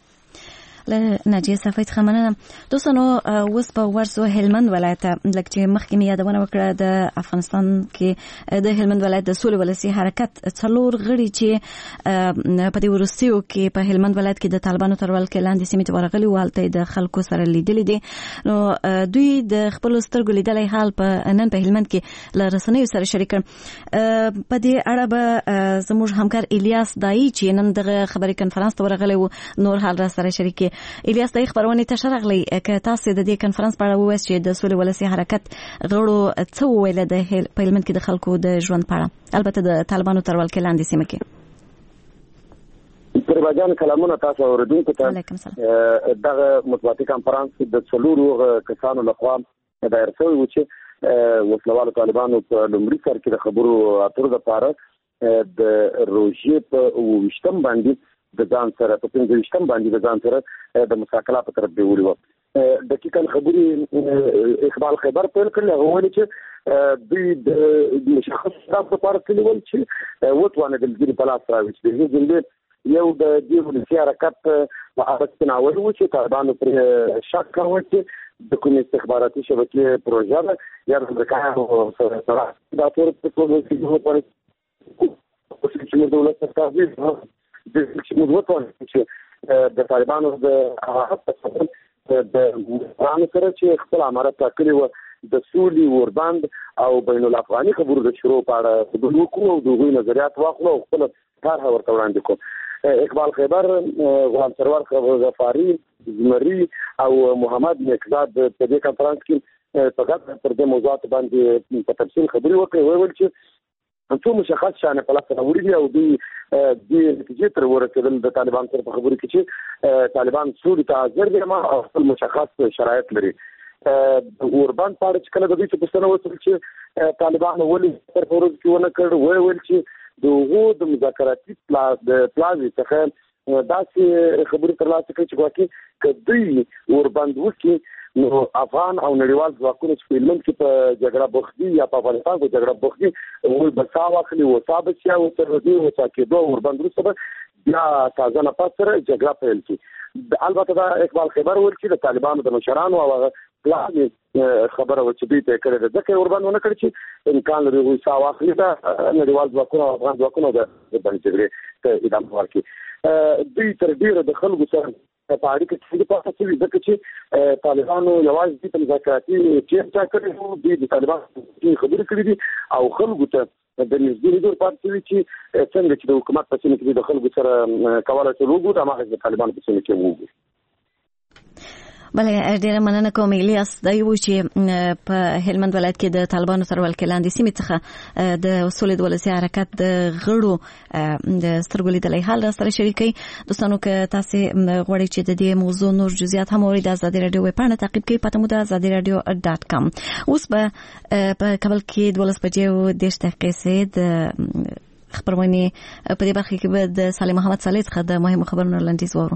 له ناجیه صافی څخه مننه. دوستانو اوس په ورسو هلمند ولایت لکه چې مخکې مې یادونه وکړه د افغانستان کې د هلمند ولایت د سولې ولسي حرکت څلور غړي چې په دې وروستیو کې په هلمند ولایت کې د طالبانو تر ولکې لاندې سیمې ته ورغلي وو، هلته د خلکو سره لیدلي دي. نو دوی د خپلو سترګو لیدلی حال په نن په هلمند کې له رسنیو سره شریک کړ. په دې اړه به زموږ همکار الیاس دایي چې نن دغه خبري کنفرانس ته ورغلی وو نور حال را سره شریک. الیاس دای خبرونه ته شرغلی که تاسو د دې کنفرانس په اړه ووایئ چې د سولې ولسي حرکت غړو څه وویل د هلمند کې د خلکو د ژوند په اړه، البته د طالبانو تر ولکې لاندې سیمه کې. پرباجان کلامونه تاسو اوریدونکو ته دغه مطبوعاتي کنفرانس د څلورو کسانو لخوا دایر شوی و چې وسلوالو طالبانو په لومړي سر کې د خبرو اترو لپاره د روژې په اوویشتم باندې د ځان سره په پنځه ویشتم باندې د ځان سره د مساکله په طرف دی ویلو. دقیقاً خبرې اقبال خیبر پیل کړل، هغه ویل چې دوی د مشخص طرف لپاره کلیول چې وتوانېدل د په لاس راوړي چې د دې یو د دې ولسي حرکت په اړه څه ناول و چې طالبانو پر شک کاوه چې د کومې استخباراتي شبکې پروژه ده یا د امریکایانو سره سره دا ټول په ټول کې وو په چې دولت څخه د چې موږ وته چې د طالبانو د هغه په د قانون سره چې خپل امارت تکلی و د سولي اوربند او بین الافغاني خبرو د شروع په اړه د حکومت او د غوي نظریات واخلو خپل طرح ورته وړاندې کوم. اقبال خیبر، غلام سرور غفاری، زمری او محمد مقداد په دې کانفرنس کې فقط پر دې موضوعات باندې په تفصیل خبرې وکړې. ویل چې څو مشخص شانه په لاسه راوړي دي او دوی د نتیجې تر ورسېدل د طالبان سره په خبرو کې چې طالبان سولې ته حاضر دي ما خپل مشخص شرایط لري. اوربان پاره چې کله د دې څه پوښتنه وکړه چې طالبان ولې تر ورځ کې ونه کړ، ویل چې دغه د مذاکراتي پلاز د پلازي څخه داسې خبرې ترلاسه کړي چې واکې کدی اوربند وکي نو افغان او نړیوال ځواکونه چې فلم کې په جګړه بوختي یا په افغانستان کې جګړه بوختي وي بسا واخلي او ثابت شي او تر دې او تاکیدو اوربند وروسته بیا تازه نه پاتره جګړه پیل شي. البته دا اقبال خبر ورکړي د طالبانو د مشرانو او پلان خبره و چې دوی ته کړی ده ځکه اوربند ونه کړ چې امکان لري وي ثابت واخلي دا نړیوال ځواکونه او افغان ځواکونه د باندې جګړې ته ادامه ورکړي. دوی تر ډیره د خلکو سره په اړیکه کې د پاتې شوي ځکه چې طالبانو یوازې د مذاکراتي چیرته کړی وو، دوی د طالبانو خبرې کړې دي او خلکو ته د نږدې لیدور پاتې شوي چې څنګه چې د حکومت په سیمه کې د خلکو سره کولای شي وګوري هماغه د طالبانو په سیمه کې وګوري. بله ډیره مننه کوم. الیاس دا یو چې په هلمند ولایت کې د طالبانو سره ولکلاندې سیمې څخه د اصول د ولسي حرکت د غړو د سترګو لیدلې حال سره شریکي. دوستانو که تاسو غواړئ چې د دې موضوع نور جزئیات هم اورئ د ازادي رادیو ویب پاڼه تعقیب کړئ، پته مو د ازادي رادیو ډاټ کام. اوس به په کابل کې دولس بجې او دېرش دقیقې سه د خبرونه په دې برخه کې به د سالم محمد صالح څخه د مهمو خبرونو لنډیز وورو.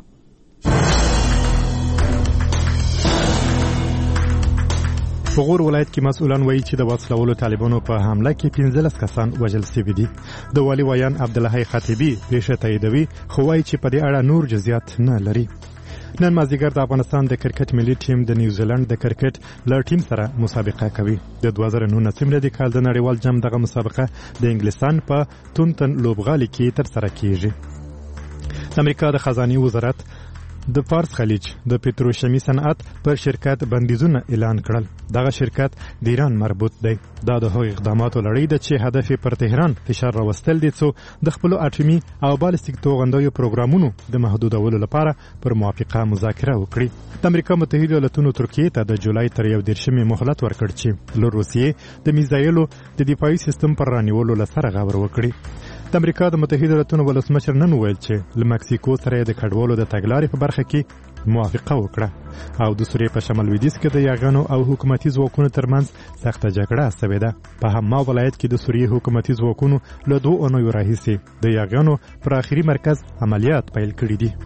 په غور ولایت کې مسؤلان وایي چې د وسلوالو طالبانو په حمله کې پنځلس کسان وژل شوي دي. د والي ویان عبدالحی خطیبی پیښه تاییدوي خو وایي چې په دې اړه نور جزئیات نه لري. نن مازدیګر د افغانستان د کرکټ ملي ټیم د نیوزیلند د کرکټ له ټیم سره مسابقه کوي. د دوه زره نولس میلادي کال د نړیوال جام دغه مسابقه د انګلستان په تونتن لوبغالي کې تر سره کیږي. د امریکا د خزانه وزارت د فارس خلیج د پتروشیمي صنعت پر شرکت بندیزونه اعلان کړل. دغه شرکت د ایران مربوط دی. دا د هغو اقداماتو لړۍ ده چې هدف پر تهران فشار راوستل دي څو د خپل اټومي او بالستیک توغندیو پروګرامونو د محدودولو لپاره پر موافقه مذاکره وکړي. د امریکا متحده ایالاتونو ترکیې ته د جولای تر یو دېرشمې مهلت ورکړ چې له روسیې د میزایلو د دفاعي سیستم پر رانیولو لسره غور وکړي. د امریکا د متحده ایالاتونو ولسمشر نن وویل چې له مکسیکو سره د کډوالو د تګلارې په برخه کې موافقه وکړه او د سوریې په شمال لویدیځ کې د یاغانو او حکومتي ځواکونو ترمنځ سخته جګړه شوې ده. په حما ولایت کې د سوریې حکومتي ځواکونو له دوه اونیو راهیسې د یاغانو پر آخري مرکز عملیات پیل کړي دي.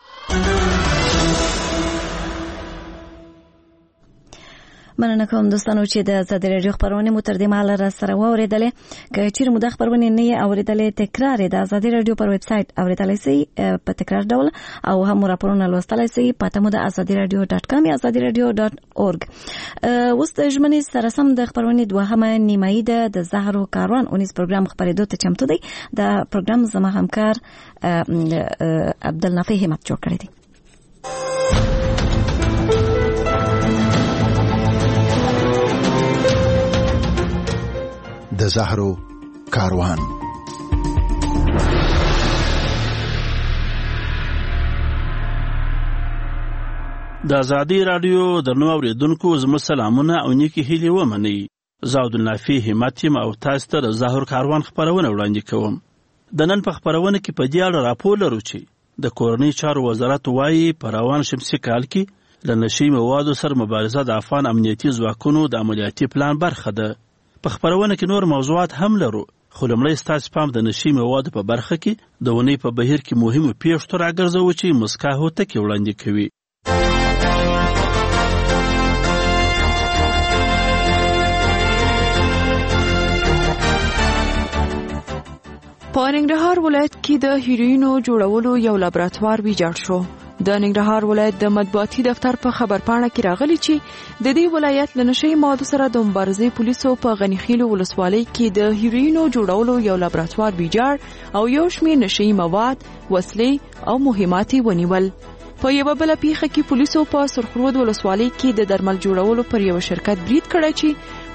مننه کوم دوستانو چې د ازادي رادیو خبرونه مو تر دې مهاله را سره واوریدلې. که چیرې مو د خبرونه نه یې اوریدلې تکرار د ازادي رادیو پر ویب سټ اوریدلای شئ په تکرار ډول او هم راپورونه لوستلای شئ. پته مو د ازادي رادیو ډاټ کام یا ازادي رادیو ډاټ اورګ. اوس د ژمنې سره سم د خبرونه دوهمه نیمایي ده د زهرو کاروان اونیز پروګرام خبرېدو ته چمتو دی. د پروګرام زما همکار عبدالنافع همت جوړ کړی دی. د زهرو کاروان. د ازادي رادیو درنو اوریدونکو زموږ سلامونه او نیکی هیلې ومنئ. زه عبدالنافع همت یم او تاسو ته د زهرو کاروان خبرونه وړاندې کوم. د نن په خبرونه کې په دې اړه راپور لرو چې د کورنۍ چارو وزارت وایي په روان شمسي کال کې له نشي موادو سره مبارزه د افغان امنیتي ځواکونو د عملیاتي پلان برخه ده. په خبرونه کې نور موضوعات هم لرو خو لومړی ستاسو پام د نشي موادو په برخه کې د ونې په بهیر کې مهمو پیښو ته راګرځوو چې مسکا هوتکې وړاندې کوي. په ننګرهار ولایت کې د هیروینو جوړولو یو لابراتوار ویجاړ شو. د ننګرهار ولایت د مطبوعاتي دفتر په خبرپاڼه کې راغلي چې د دې ولایت له نشي موادو سره د مبارزې پولیسو په غنیخیلو ولسوالۍ کې د هیروینو جوړولو یو لابراتوار ویجاړ او یو شمېر نشي مواد، وسلې او مهمات ونیول. په یوه بله پیښه کې پولیسو په سرخرود ولسوالۍ کې د درمل جوړولو پر یو شرکت برید کړی چې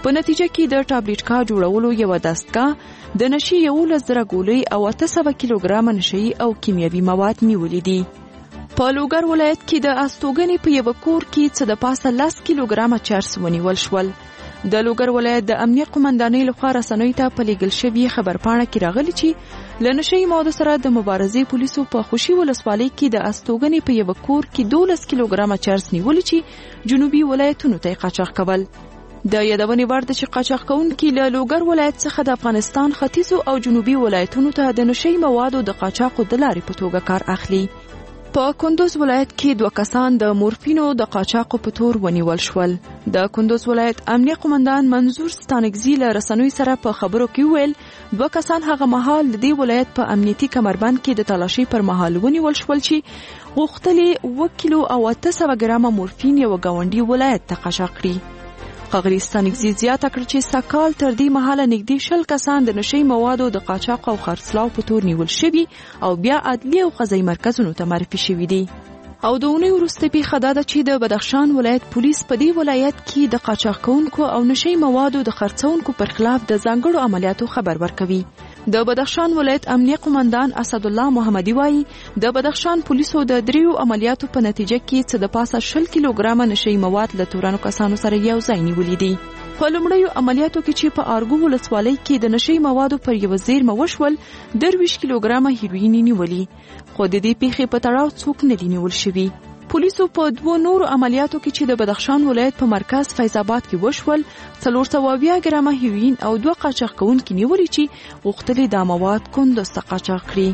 په نتیجه کې د ټابلیټکا جوړولو یو دستګاه د نشي یولس زره ګولۍ او اته سوه کیلوګرامه نشي او کیمیاوي مواد نیولې دي. په لوګر ولایت کې د استوګنې په یو کور کې څه د پاسه لس کیلوګرامه چرس ونیول شول. د لوګر ولایت د امنیه قومندانۍ لخوا رسنیو ته په لیږل شوې خبرپاڼه کې راغلي چې له نشي موادو سره د مبارزې پولیسو په خوشي ولسوالۍ کې د استوګنې په یو کور کې دولس کیلوګرامه چرس نیولي چې جنوبي ولایتونو ته قاچاق کول. د یادونې وړ ده چې قاچاق کوونکي له لوګر ولایت څخه د افغانستان ختیځو او جنوبي ولایتونو ته د نشي موادو د قاچاقو د لارې په توګه کار اخلي. په کندوز ولایت کې دوه کسان د مورفینو د قاچاقو په تور ونیول شول. د کندوز ولایت امنیه قومندان منظور ستانګزی له رسنیو سره په خبرو کې ویل دوه کسان هغه مهال د دې ولایت په امنیتي کمربند کې د تلاشي پر مهال ونیول شول چې غوښتلې اوه کیلو او اته سوه ګرامه مورفین یو ګاونډي ولایت ته قاچاق کړي. ښاغلي ستانګزي زیاته کړه چې سکال تر دې مهاله نږدې شل کسان د نشي موادو د قاچاق او خرڅلاو په تور نیول شوي او بیا عدلي او قضایي مرکزونو ته معرفي شوي دي. او د اونۍ وروسته پیښه دا ده چې د بدخشان ولایت پولیس په دې ولایت کې د قاچاق کوونکو او نشي موادو د خرڅونکو پر خلاف د ځانګړو عملیاتو خبر ورکوي. د بدخشان ولایت امنیه قومندان اسد الله محمدي وایي د بدخشان پولیسو د دریو عملیاتو په نتیجه کې څه د پاسه شل کیلوګرامه نشي مواد له تورنو کسانو سره یو ځای نیولي دي. په لومړیو عملیاتو کې چې په ارګو ولسوالۍ کې د نشي موادو پر یو زیرمه وشول درویشت کیلوګرامه هیروین نیولي، خو د دې پیښې په تړاو څوک نه دي نیول شوي. پولیسو په دوه نورو عملیاتو کې چې د بدخشان ولایت په مرکز فیض آباد کې وشول څلور سوه اویا ګرامه هیروین او دوه قاچاق کوونکي نیولي چې غوښتلې دا مواد کندوز ته قاچاق کړي.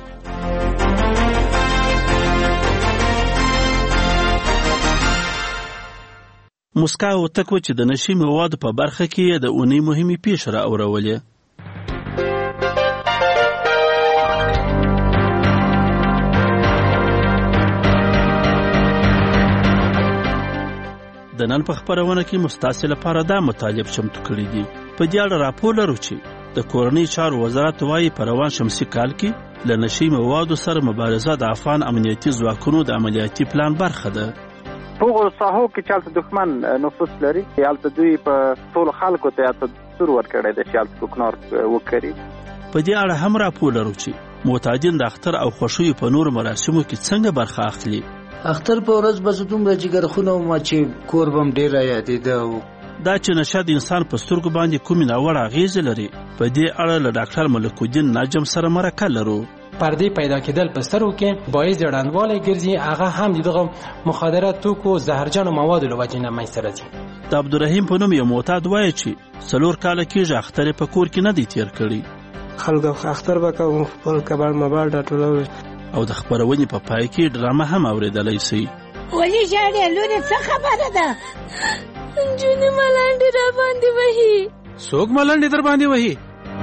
موسکا وتکو چې د نشي موادو په برخه کې د اونۍ مهمې پیښې راوړولې. د نن په خبرونه کې مستاسې لپاره دا مطالب چمتو کړي دي. په دې اړه راپور لرو چې د کورنۍ چارو وزارت وایي په روان شمسي کال کې له نشي موادو سره مبارزه د افغان امنیتي ځواکونو د عملیاتي پلان برخه ده. په هغو ساحو کې چې هلته دښمن نفوذ لري هلته دوی په ټولو خلکو ته هلته سور ورکړی دی چې هلته کوکنار وکړي. په دې اړه هم راپور لرو چې معتادین د اختر او خوښیو په نورو مراسمو کې څنګه برخه اخلي. اختر په ورځ به دومره جګرخونه وم چې کور به م ډېر رایادېده. دا چې نشه د انسان په سترګو باندې کومې ناوړه اغېزې لري په دې اړه له ډاکټر ملک الدین نجم سره مرکه لرو. پردې پیدا کېدل په سترګو کې باعث د ړندوالي ګرځي، هغه هم د دغه مخدره توکو زهرجنو موادو له وجې نه منځته راځي. د عبدالرحیم په نوم یو معتاد وایي چې څلور کاله کېږي اختر یې په کور کې نه دی تېر کړی. خلکو اختر به کوم خپل کباړ مباړ راټولوي او د خبرونې په پای کې ډرامه هم اورېدلی شي. ولې ژاړې لورې څه خبره ده؟ نجونې ملنډې را باندې وهي. څوک ملنډې در باندې وهي؟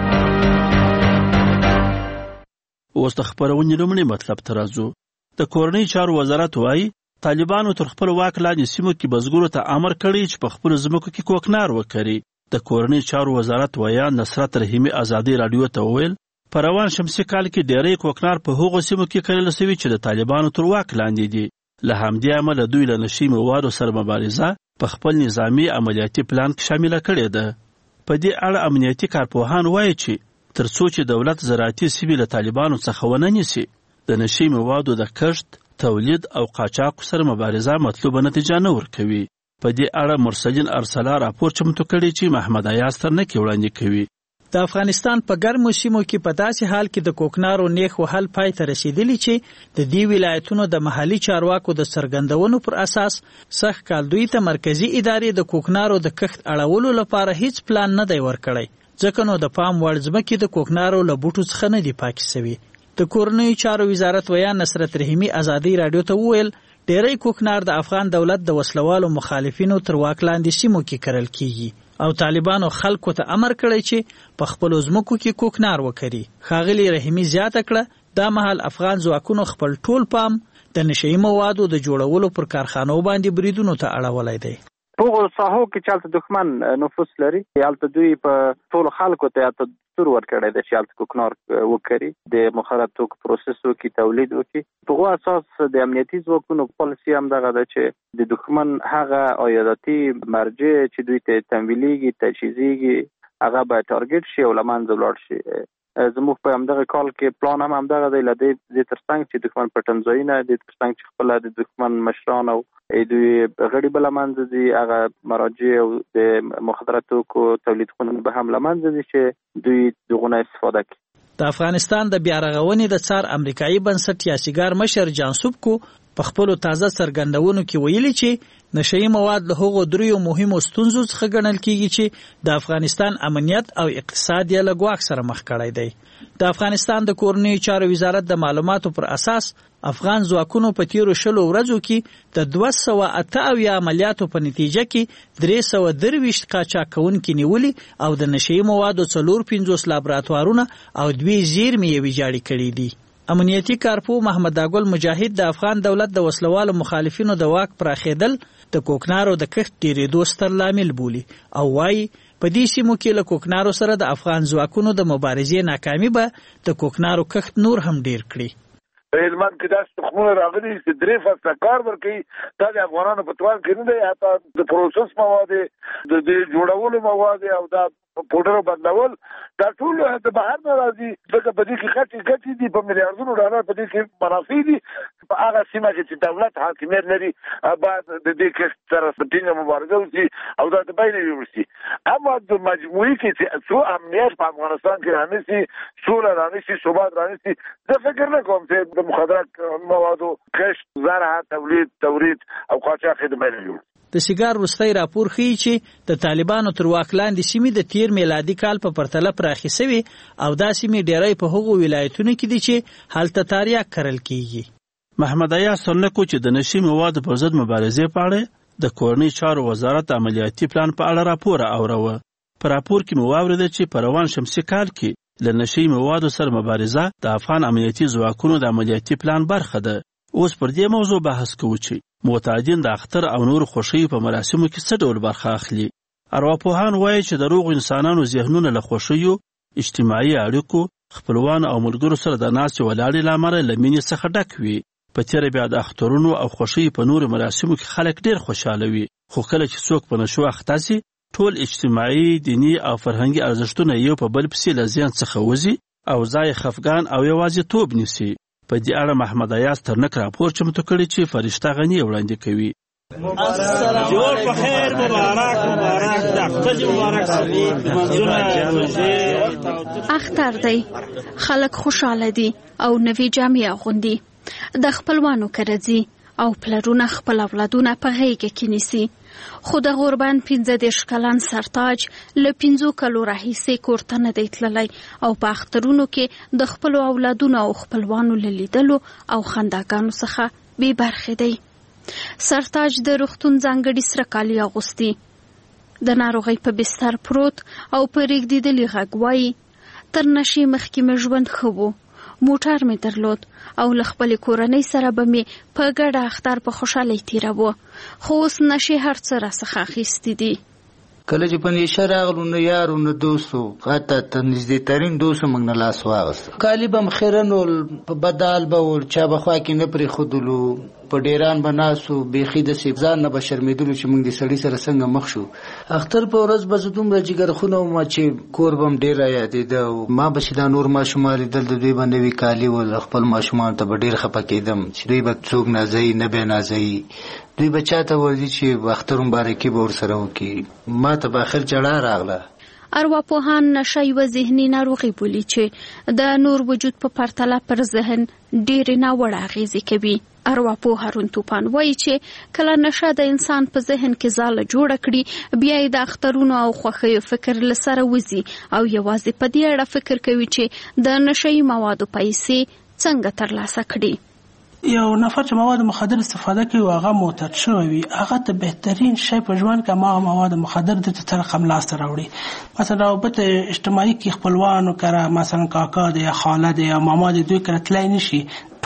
اوس د خبرونې لومړی مطلب ته راځو. د کورنۍ چارو وزارت وایي طالبانو تر خپل واک لاندې سیمو کې بزګرو ته امر کړی چې په خپلو ځمکو کې کوکنار وکري. د کورنۍ چارو وزارت وایي نصرت رحیمي ازادي راډیو ته وویل په روان شمسي کال کې ډېری کوکنار په هغو سیمو کې کرل شوي چې د طالبانو تر واک لاندې دي. له همدې امله دوی له نشي موادو سره مبارزه په خپل نظامي عملیاتي پلان کې شامله کړې ده. په دې اړه امنیتي کارپوهان وایي چې تر څو چې دولت زراعتي سیمې له طالبانو څخه ونه نیسي د نشي موادو د کښت، تولید او قاچاق سره مبارزه مطلوبه نتیجه نه ورکوي. په دې اړه مرسلین ارسلا راپور چمتو کړی چې محمد ایاز ترنکي وړاندې کوي. د افغانستان په ګرمو سیمو کې په داسې حال کې د کوکنارو نیخ وهل پای ته رسیدلی چې د دې ولایتونو د محلي چارواکو د څرګندونو پر اساس سخت کال دوی ته مرکزی ادارې د کوکنارو د کښت اړولو لپاره هیڅ پلان نه دی ورکړی، ځکه نو د پام وړ ځمکې د کوکنارو له بوټو څخه نه دي پاکې سوي. د کورنیو چارو وزارت ویا نصرت رحیمي ازادي راډیو ته وویل ډېری کوکنار د افغان دولت د وسلوالو مخالفینو تر واک لاندې سیمو کې کرل کیږي او طالبانو خلکو ته امر کړی چې په خپلو ځمکو کې کوکنار وکړي. ښاغلي رحیمي زیاته کړه دا مهال افغان ځواکونو خپل ټول پام د نشهیي موادو د جوړولو پر کارخانو باندې بریدونو ته اړولی دی. په ساحو کې چالت دښمن نفوس لري یالته دوی په ټول خلکو ته یالته تور ورکړی د شالت کوکنار وکړي د مخدر توکو پروسس وکړي تولید وکړي په اساس د امنیتي ځواکونو پالیسي هم دغه ده چې د دښمن هغه عایداتي مرجع چې دوی ته تمویلېږي تجهیزېږي هغه به ټارګټ شي او له منځه ولاړ شي. زموږ په همدغه کال کې پلان هم همدغه دی له دې تر څنګ چې دښمن پټنځایونه د تر څنګ چې خپله د دښمن مشران او دوی غړي به له منځه ځي هغه مراجع او د مخدره توکو تولید خونې به هم له منځه ځي چې دوی دغونه استفاده کړي. د افغانستان د بیارغونې د څار امریکایي بنسټ یاسیګار مشر جانسوب کو په خپل تازه څرګندونو کې ویلي چې نشئی مواد له هغو دریو مهمو ستونزو څخه ګڼل کیږي چې د افغانستان امنیت او اقتصاد یې له ګواښ سره مخ کړی دی. د افغانستان د کورنیو چارو وزارت د معلوماتو پر اساس افغان ځواکونو په تیرو شلو ورځو کې د دوه سوه اته اویا عملیاتو په نتیجه کې درې سوه درویشت قاچاقونکي نیولي او د نشئی موادو څلور پنځوس لابراتوارونه او دوې زیرمې یې ویجاړې کړي دي. امنیتي کارپو محمد اګل مجاهد د افغان دولت د وسلوالو مخالفینو د واک پراخېدل د کوکنارو د کښت ډېرېدو ستر لامل بولي او وایي په دې سیمو کې له کوکنارو سره د افغان ځواکونو د مبارزې ناکامي به د کوکنارو کښت نور هم ډېر کړي. په هلمند کې داسې تخمونه راغلي چې درې فصله کار ورکوي دا د افغانانو په توان کې نه دی. حتی د پروسس مواد د جوړولو مواد او دا پوډر بدلول دا ټول د بهر نه راځي ځکه په دې کې غټې غټې دي په میلیارډونو ډالر په دې کې منافع دي. په هغه سیمه کې چې دولت حاکمیت لري باید د دې کې سره ټینګه مبارزه وشي او دا د بین وشي. اما د مجموعي کې چې څو امنیت په افغانستان کې رانیسي سوله رانیسي ثبات رانیسي زه فکر نه کوم چې د مخدرات موادو کښت زراعت تولید تورید او قاچاق د بین وشي. د سیګار وروستی راپور ښیي چې د طالبانو تر واک لاندې سیمې د تیر میلادي کال په پرتله پراخې سوي او دا سیمې ډیری په هغو ولایتونو کې دي چې هلته تاریاک کرل کیږي. محمد ایاز سرنکو چې د نشي موادو پر ضد مبارزې په اړه د کورنۍ چارو وزارت عملیاتي پلان په اړه راپور اوروه. په راپور کې مو واورېده چې په روان شمسي کال کې له نشي موادو سره مبارزه د افغان امنیتي ځواکونو د عملیاتي پلان برخه ده. اوس پر دې موضوع بحث کوو چې معتادین د اختر او نور خوښیو په مراسمو کې څه ډول برخه اخلي. ارواپوهان وایي چې د روغو انسانانو ذهنونه له خوښیو اجتماعي اړیکو خپلوانو او ملګرو سره د ناستې ولاړې له امله له مینې څخه ډک وي. په تېره بیا د اخترونو او خوښیو په نورو مراسمو کې خلک ډېر خوشحاله وي خو کله چې څوک په نشو اخته سي ټول اجتماعي دیني او فرهنګي ارزښتونه یو په بل پسې له ذهن څخه وځي او ځای خفګان او یوازیتوب نیسي. په دې اړه محمد ایاز ترنک راپور چمتو کړی چې فرشته غنی وړاندې کوي. جوړ په خیر مبارک مبارک د اختر مبارک سړي منځونه اختر دی خلک خوشاله دي او نوې جامې اغوندي د خپلوانو کرځي او پلرونه خپل اولادونه په غېږ کې نیسي. خو د غوربند پنځه دېرش کلن سرتاج له پنځو کلو راهیسې کور ته نه دی تللی او په اخترونو کې د خپلو اولادونو او خپلوانو له لیدلو او خنداګانو څخه بې برخې دی. سرتاج د روغتون ځانګړي سره کالي اغوستي د ناروغۍ په بستر پروت او په رېږدېدلي غږ وایي تر نشې مخکې مې ژوند ښه و موټر مې درلود او له خپلې کورنۍ سره به مې په ګډه اختر په خوشحالۍ تېراوه خو اوس نشې هر څه راڅخه اخیستي دي. کله چې په نشه راغلو نو یارو نه دوستو حتی تر نږدې ترین دوستو موږ نه لاس واغسته. کالي به م خیرن ول په بدال به ول چا به خوا کې نه پرېښودلو په ډیران به ناسو بیخي داسې ځان نه به شرمېدلو چې موږ د سړي سره څنګه مخ شو. اختر په ورځ به زه دومره جګرخونه وم چې کور به م ډېر رایادېده او ما به چې دا نور ماشومان لیدل د دوی به نوي کالي ول خپل ماشومانو ته به ډېر خفه کېدم چې دوی به څوک نازوي نه به یې نازوي دوی به چاته ورځي چې اختر مبارکي به ورسره وکړي. ما ته به آخر جړا راغله. ارواپوهان نشه یوه ذهني ناروغي بولي چې د نور وجود په پرتله پر ذهن ډېرې ناوړه اغېزې کوي. ارواپوه هارون توپان وایي چې کله نشه د انسان په ذهن کې ځاله جوړه کړي بیا یې د اخترونو او خوښیو فکر له سره وځي او یوازې په دې اړه فکر کوي چې د نشهیي موادو پیسې څنګه ترلاسه کړي. یو نفر چې مواد مخدر استفاده کوي او هغه معتاد شوی وي هغه ته بهترین شی په ژوند کې هغه مواد مخدر د تر رقم لاس ته راوړي. مثلا رابطه اجتماعي کې خپلوانو کره مثلا کاکا دی یا خاله دی یا ماما دی دوی کره تلای نشي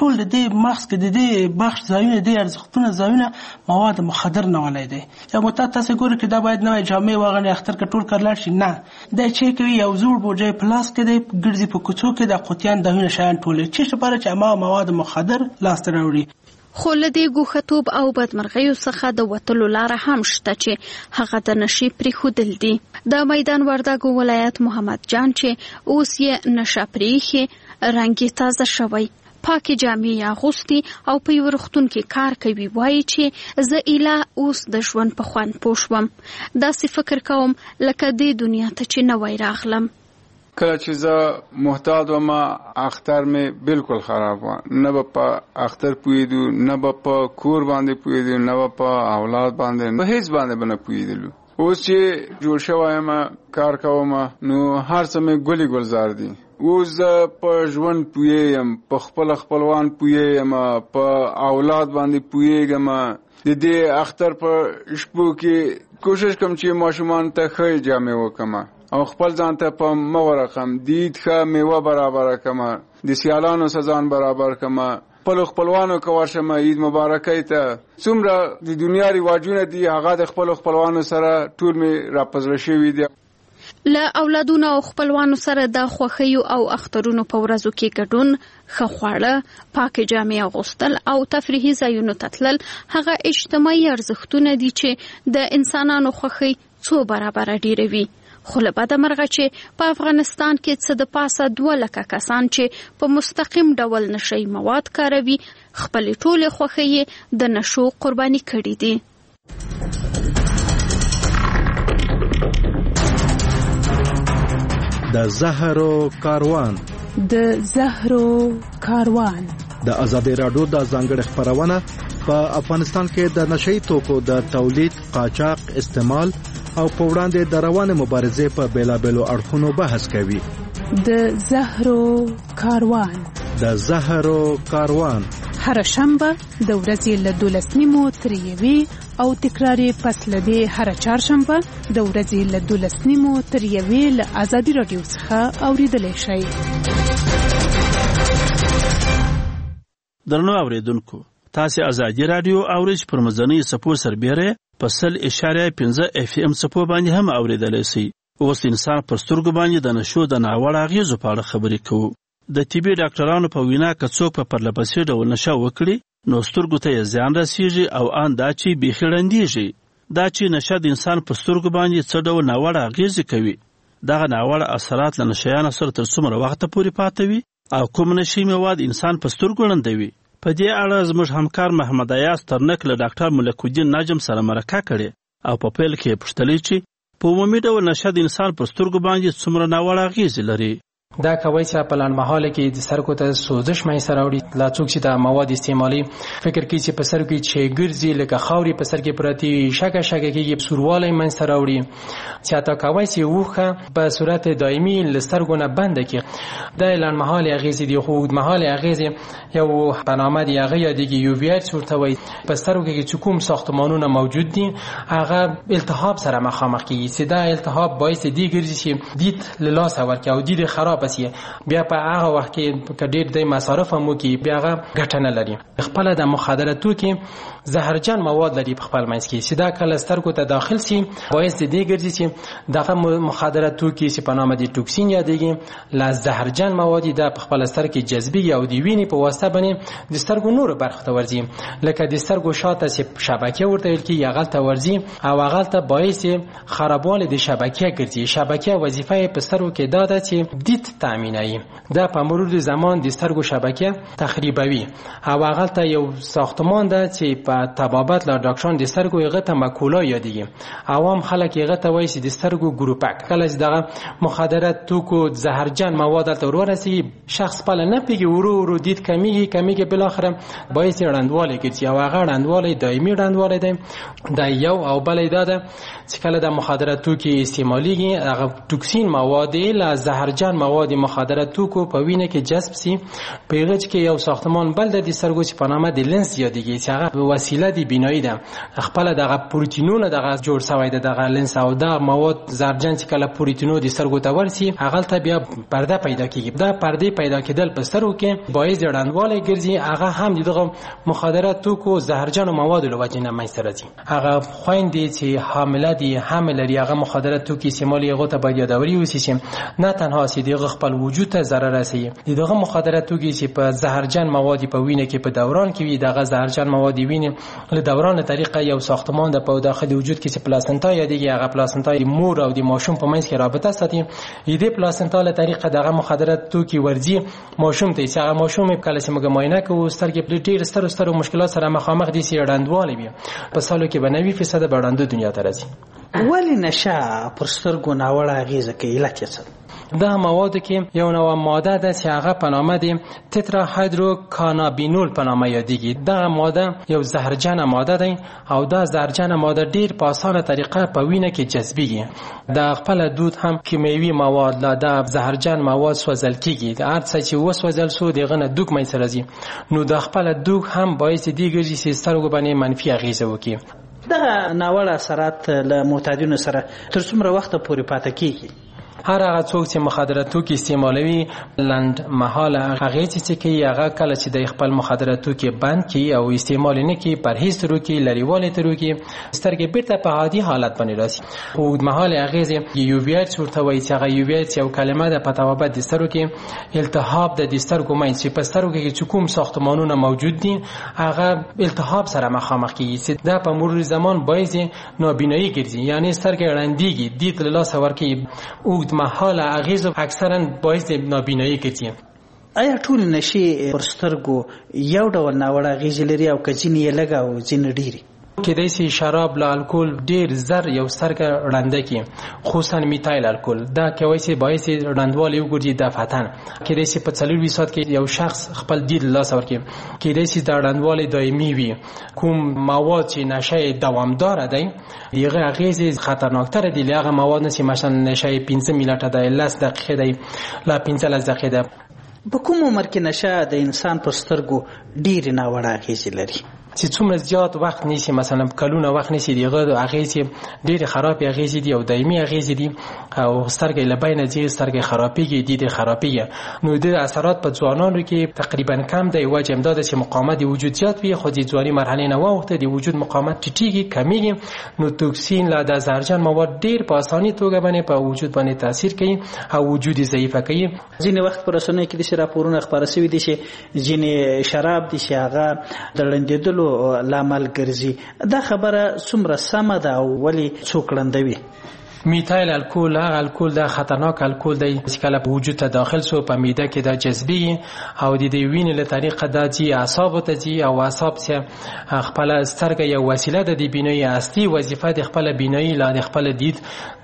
ټول د دې مغز کې د دې بخش ځایونه د ارزښتونه ځایونه مواد مخدر نه ولای دي. یا متات تاسو ګورئ چې دا باید نوې جامې واغوني اختر کې ټول کار لاړ شي، نه دا چې کوي یو زوړ بوجي پلاس کې دی ګرځي په کوڅو کې د قوتیان دهونه شایان ټول چې لپاره چې ما مواد مخدر لاس ته راوړي. خو له دې ګوښتوب او بدمرغیو څخه د وتلو لاره هم شته چې هغه د نشي پرېښودل دي. د میدان وردګو ولایت محمد جان چې اوس یې نشه پرېښې رنګ یې تازه شوی، پاکې جامې یې اغوستي او په یو روغتون کې کار کوي، وایي چې زه ایله اوس د ژوند په خوند پوه شوم. داسې فکر کوم لکه دې دنیا ته چې نوی راغلم. کله چې زه محتاط وم اختر مې بالکل خراب و، نه به په اختر پوهېدو، نه به په کور باندې پوهېدو، نه به په اولاد باندې، په هیڅ باندې به نه پوهېدلو. اوس چې جوړ شوی یم کار کوم نو هر څه مې ګلې گلزار دي. اوس زه په ژوند پوهېږم، په خپل خپلوان پوهېږم، په اولاد باندې پوهېږم. د دې اختر په شپو کې کوشش کوم چې ماشومان ته ښه جامې وکړم او خپل ځان ته په مغه رقم دید ښه میوه برابره کړم، د سیالانو سره ځان برابر کړم، خپلو خپلوانو که ورشم عید مبارکۍ ته. څومره د دنیا رواجونه دي هغه د خپلو خپلوانو سره ټول مې راپزړه شوي دي. له اولادونو او خپلوانو سره د خوښیو او اخترونو په ورځو کې ګډون، ښه خواړه، پاکې جامې اغوستل او تفریحي ځایونو ته تلل هغه اجتماعي ارزښتونه دي چې د انسانانو خوښۍ څو برابره ډیروي. خو له بده مرغه چې په افغانستان کې څه د پاسه دوه لکه کسان چې په مستقیم ډول نشي مواد کاروي خپلې ټولې خوښۍ د نشو قرباني کړي دي. د زهرو کاروان د زهرو کاروان د ازادي راډیو د ځانګړي خبرونه په افغانستان کې د نشئی توکو د تولید، قاچاق، استعمال او په وړاندې د روانې مبارزې په بیلابیلو اړخونو بحث کوي. د زهرو کاروان د زهرو کاروان هر شنبه د ورځې له دولس نیمو تر یوې او تکراري پس له دې هر چهارشنبه د ورځې له دولس نیمو تر یوې له ازادي راډیو څخه اوریدلی شئ. درنو اوریدونکو، تاسو ازادي راډیو اورئ پر مزنی سپو سربېره په سل اشاریه پنځه اف ام سپو باندې هم اوریدلی شئ. اوس انسان پر سترګو باندې د نشو د ناوړه اغېزو په اړه خبرې کوو. د طبي ډاکټرانو په وینا که څوک په پرلپسې ډول نشه وکړي نو سترګو ته یې زیان رسیږي او ان دا چې بیخي ړندېږي. دا چې نشه د انسان په سترګو باندې څه ډول ناوړه اغېزې کوي، دغه ناوړه اثرات له نشیانو سره تر څومره وخته پورې پاته وي او کوم نشي مواد انسان په سترګو ړندوي. په دې اړه زموږ همکار محمد ایاز ترنک له ډاکټر ملک الدین نجم سره مرکه کړې او په پیل کې یې پوښتلې چې په عمومي ډول نشه د انسان په سترګو باندې څومره ناوړه اغېزې لري. دا کوي چې په لنډمهاله کې د سترګو ته سوزش منځته راوړي. لا څوک چې د مواد استعمالي فکر کوي چې په سترګو کې چې ګرځي لکه خاورې په سترګو پرتې شګه شګه کېږي، سوروالی منځته راوړي. چې حتی کوي چې اوښه په صورت دایمي له سترګو نه بنده کړي. دا لنډمهالې اغېزې دي، خو اوږدمهالې اغېزې یو په نامه د هغه یادېږي یو وی ایچ ورته وایي. په سترګو کې چې کوم ساختمانونه موجود دي هغه التهاب سره مخامخ کېږي چې دا التهاب باعث دې ګرځي چې دید له لاسه ورکړي او دید خراب بس بیا په هغه وخت کې کډیر د مصارف هم کوي بیا هغه ګټه نه لري. خپل د مخدراتو کې زهرجن مواد لري په خپل منځ کې چې دا کله سترګو ته داخل شي باعث دې ګرځي چې دغه مخدراتو کې چې په نامه دي ټوکسین یادېږي لا زهرجن مواد د خپل سترګو کې جذبي او د وینې په واسطه باندې د سترګو نور برخه ته ورځي، لکه د سترګو شاته چې شبکه ورته ویل کې هغه ته ورځي او هغه ته باعث خرابوالی د شبکه ګرځي. شبکه وظیفه په سترګو کې دا ده چې دید تامینوي. دا په مرور زمان د سترګو شبکه تخریبوي او هغه ته یو ساختمان ده چې په تبابت لا ډاکټران د سترګو هغه ته ماکولا یادېږي. عوام خلک هغه ته وایي چې د سترګو ګروپک. کله چې دغه مخدرات توکو زهرجن مواد ته ورسي شخص په نه پیږي ورو ورو دید کمیږي کمیږي بل اخر باعث رندواله کیږي او هغه رندواله دایمي رندواله دی. دا یو او بل دا چې کله د مخدرات توکي استعماليږي هغه ټوکسین مواد له زهرجن مواد مواد مخدره توکو په وینه کې جذب سي په هغه کې یو ساختمان بل د سترګو چې په نامه د لنس یادېږي چې هغه وسیله دی بینایی ده خپل دغه پروتینونه دغه جوړ شوی ده دغه لنس او دا مواد زهرجن چې کله پروتینو د سترګو ته ورسي هغه ته بیا پرده پیدا کیږي دا پرده پیدا کېدل په سترګو کې باعث ړندوالی ګرځي هغه هم دغه مخدره توکو زهرجن مواد له وجې نه منځته راځي هغه خويندې چې حامله دي حامل لري هغه مخدره توکي استعمال هغه ته باید یادوري وسی چې نه تنها سي دغه خپل وجود ته ضرر رسي دغه مخدره توکي چې په زهرجن مواد په وینه کې په دوران کې وي دغه زهرجن مواد وینه له دوران طریقه یو ساختمان د په داخلي وجود کې چې پلاسنتا یادېږي هغه پلاسنتا د مور او د ماشوم په منځ کې رابطه ساتي دې پلاسنتا له طریقه دغه مخدره توکي ورځي ماشوم ته چې هغه ماشوم کله چې موږ معاینه کوو سترګې په ډېر ستر ستر مشکلات سره مخامخ دي چې ړندوالی وي په سالو کې به نوي فیصد ړندو دنیا ته راځي ولې نشه پر سترګو ناوړه اغیزه کوي علت یې څه دا مواد کې یو نوع ماده ده چې هغه په نامه د تترا هایدروکانابینول په نامه یادېږي دا ماده یو زهرجن ماده ده او دا زهرجن ماده ډیر په اسانه طریقه په وینه کې جذبېږي دا خپل دود هم کیمیاوي مواد لا دا زهرجن مواد سوځل کیږي هر څه چې وسوځل سو دغه نه دوک مې سره راځي نو دا خپل دوک هم باعث دیږي چې سترګو باندې منفي اغیزه وکړي دا ناوړه اثرات له معتادینو سره تر څومره وخت پورې پاتې کیږي هر هغه څوک چې مخدره توکي استعمالوي لند مهاله هغه چې کوي هغه کله چې د خپل مخدره توکي بند کړي او استعمال نه کوي پرهیز ترو کې لریواله ترو کې سترګې بیرته په عادي حالت باندې راسي او د مهاله هغه یو وی ایچ ورته وایي چې هغه یو وی ایچ یو کلمه ده په توابت د سترګو کې التهاب د سترګو ماین چې په سترګو کې کوم ساختمانونه موجود دي هغه التهاب سره مخامخ کیږي دا په مرور زمان باعث نابینایی ګرځي یعنی سترګې ړندېږي دید له لاس ورکي او محاله اغیز اکثرا باعث نابینایی کیږي آیا ټول نشي پر سترګو یو ډول ناوړه اغیز لري او کځینې لګا او ځین ډیری کېدای شي شراب له الکول ډیر زر یو سترګه ړنده کی خصوصا میتایل الکول دا کوي چې باعث ړندوالي وګرځي د فتن کېدای شي په څلور وسات کې یو شخص خپل دید لاس ورکړي کېدای شي دا ړندوالي دایمي وي کوم مواد چې نشه دوامدار دی یغه اغیز خطرناکتر دی لغه مواد نشي مثلا نشه پنځه منټه د لاس دقیقه دی لا پنځه دقیقه ده په کوم عمر کې نشه د انسان پر سترګو ډیر ناوړه اغیز لري چې څومره زیات وخت نشي مثلا کلونه وخت نشي دیغه اغیز ډیر خراب اغیز دي او دایمي اغیز دي او سترګې لبین دي سترګې خرابېږي دي خرابېږي نو د اثرات په ځوانانو کې تقریبا کم دی وجه امداد چې مقاومت د وجود زیات وي خو د ځواني مرحله نه وخت د وجود مقاومت ټیټیږي کمیږي نو توکسین لا د زهرجن مواد ډیر په اساني توګه باندې په وجود باندې تاثیر کوي او وجود ضعیف کوي ځینې وخت پر رسنۍ کې د راپورونه خبره شوې دي چې ځینې شراب دي چې هغه درلندېدل لامل ګرځي دا خبره څومره سمه ده او ولی څوک لندوي میتایل الکول هغه الکول د خطرناک الکول دی چې کله په وجود ته داخل سو په معده کې د جذبي او د دې وینې له طریقه د جی اعصاب ته جی او اعصاب چې خپل سترګې یو وسیله د دې بینایی اصلي وظیفه د خپل بینایی لا د خپل دید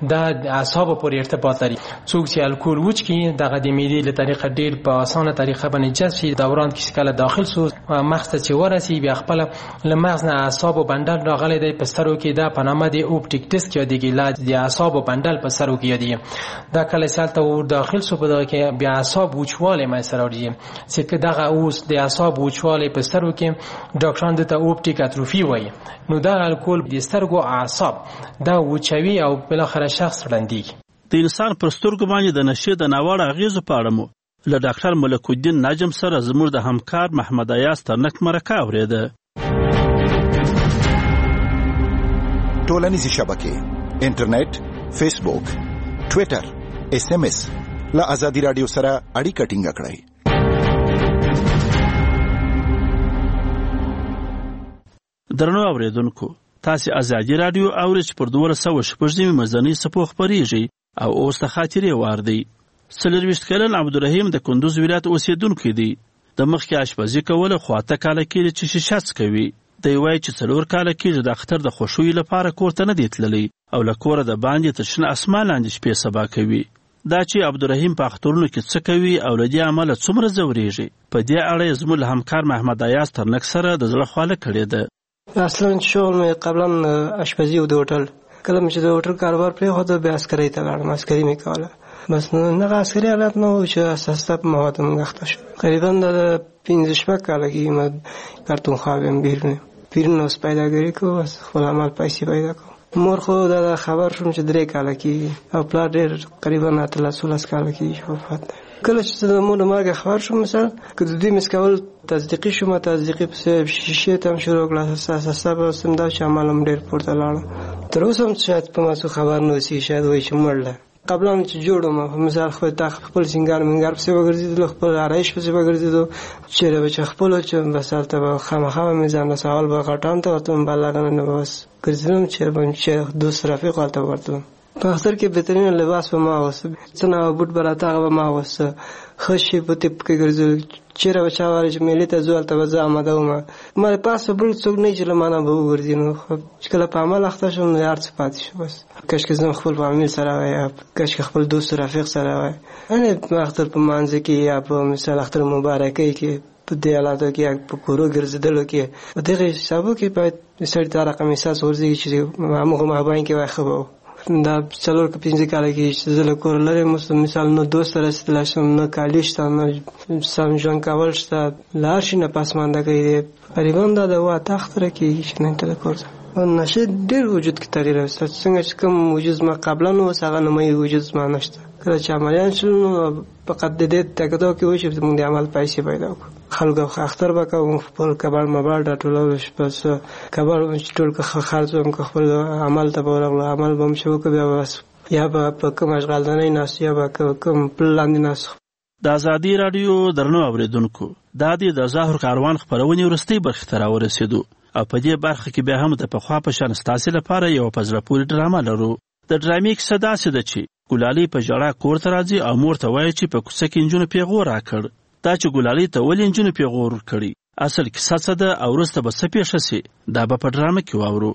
د اعصاب پورې ارتباط لري څوک چې الکول وچ کی دغه د معدې له طریقه ډیر په اسانه طریقه باندې جذب شي دوران کې کله داخل سو مغز ته چې ورسي بیا خپل له مغز نه اعصاب بندر راغلي دی په سترګو کې د پنامه د اوپټیک ډیسک یادېږي لا د اعصاب و بندل په سرو کې دی دا کله سالته ور داخل سو په دغه کې بیا اعصاب وچواله مې سره ورځي چې دغه اوس د اعصاب وچواله په سرو کې ډاکټران د ته اوپټیک اتروفي وایي نو دا الکول د سترګو اعصاب دا وچوي او بل اخر شخص رندي د انسان پر سترګو باندې د نشه د ناوړه اغیزو په اړه مو له ډاکټر ملک الدین نجم سره زموږ د همکار محمد ایاز ترنک مرکه اوریده ټولنیزې شبکې انټرنیټ فیسبوک ټویټر ایس ایم ایس له ازادي رادیو سره اړیکه ټینګه کړئ. درنو اوریدونکو تاسو ازادي رادیو اورئ چې پر دوه سوه شپږ مزنی سپو خبريږي او اوس ته خاطرې واردی سلرويشت کلن عبدالرحیم د کندوز ولایت اوسیدونکو دی د مخکې اشپزي کوله خو اته کاله کې چې شیشت کوي دی وایي چې څلور کاله کې د اختر د خوشوي لپاره کور ته نه دی تللی او له کوره د باندې تر شنه اسمان لاندې شپې سبا کوي دا چې عبدالرحیم په اخترونو کې څه کوي او له دې عمله څومره ځورېږي په دې اړه زموږ همکار محمد ایاز ترنک سره د زړه خواله کړې ده. اصلا شغل مې قبلا اشپزي و د هوټل کله مې چې د هوټل کاروبار پرېښود بیا عسکرۍ ته لاړم عسکري مې کوله بس نه عسکري حالت نه و چې اساسا په مواد موږ اخته شو. تقریبا د پنځه شپږ کاله کې ما کارتون خوابم بیرونه پیرنه اوس پیداګری کو خپل عمل پیسې پیدا کو. مور خو دا خبر شوم چې درې کاله کې او پلار ډېر تقریبا اتلس ولس کاله کې وفات ده. کله چې د مور مرګ خبر شوم مثلا کله دوی مسکول تصدیقي شوم تصدیقي په شیشه تم شروع کړه اساسا به سم دا چې عملم ډېر پورته لاړ. تر اوسه هم شاید په ما خبر نه وسی شاید وای چې مړله قبلا چې جوړم په مثال خو تا خپل سنگار منګار په څه وګرځیدل خپل آرایش په څه وګرځیدل چې به خپل چې بسالته به خامخا میزان سوال به غټان ته ته بالاګنه نه بس ګرځم چې به چې دوست رفیق والته ورته په اختر کې بهترین لباس به ما وسه څنګه بوت براته به ما وسه خشي په تپ کې ګرځول چیرې بچاواره چې ملي ته ځول ته وځه آماده ومه ما پاسه بل څوک نه چې لمانه به وګرځي نو چې کله په عمل اخته شوم نو یار څه پاتې شو بس کاش کې زما خپل فامیل سره وای کاش کې خپل دوست رفیق سره وای انا اختر په مانځ کې یا په مثال اختر مبارکۍ کې په دې حالاتو کې په کورو ګرځېدلو کې په دغه حسابو کې باید سړی ته رقم احساس ورځي چې موږ مهربان کې وای خبرو دا څلور که پنځه کاله کې چې زه له کوره لرې م مثال نو دوست سره رسېدلی شم نه کالي شته نه سم ژوند کول شته له هر شي نه پسمانده کوي دی تقریبا دا د اوه اته اختره کېږي چې نه ته د کور ځم نشې ډېر وجود کې تغییر راوسته څنګه چې کوم وجود زما قبلا نو اوس هغه نمایي وجود زما نشته کله چې عملیان شول نو فقط د دې تقاضا کې وایي چې موږ د عمل پیسې پیدا کړو خلکو اختر به کوم خپل کباړ مباړ دا ټول بس کباړ ټول خرڅ هم خپل عمل ته ورغلو عمل به شو کوي بس یا به په کوم اشغال نه ناس یا به کوم پلان نه ناس. د ازادي رادیو درنو اوریدونکو دا د ظاهر کاروان خبرونه ورستي برخه تر ورسېدو او په دې برخه کې به هم د پخوا په شان ستاسو لپاره یو پزړه پوری ډرامه لرو. د ډرامې کیسه داسې ده چې ګلالي په جړه کور ته راځي او مور ته وایي چې په کوڅه کې انجونو پیغور راکړ. دا چې ګلالي ته ولې انجونو پیغور کړي اصل کیسه څه ده او وروسته به څه پیښه شي دا به په ډرامه کې واورو.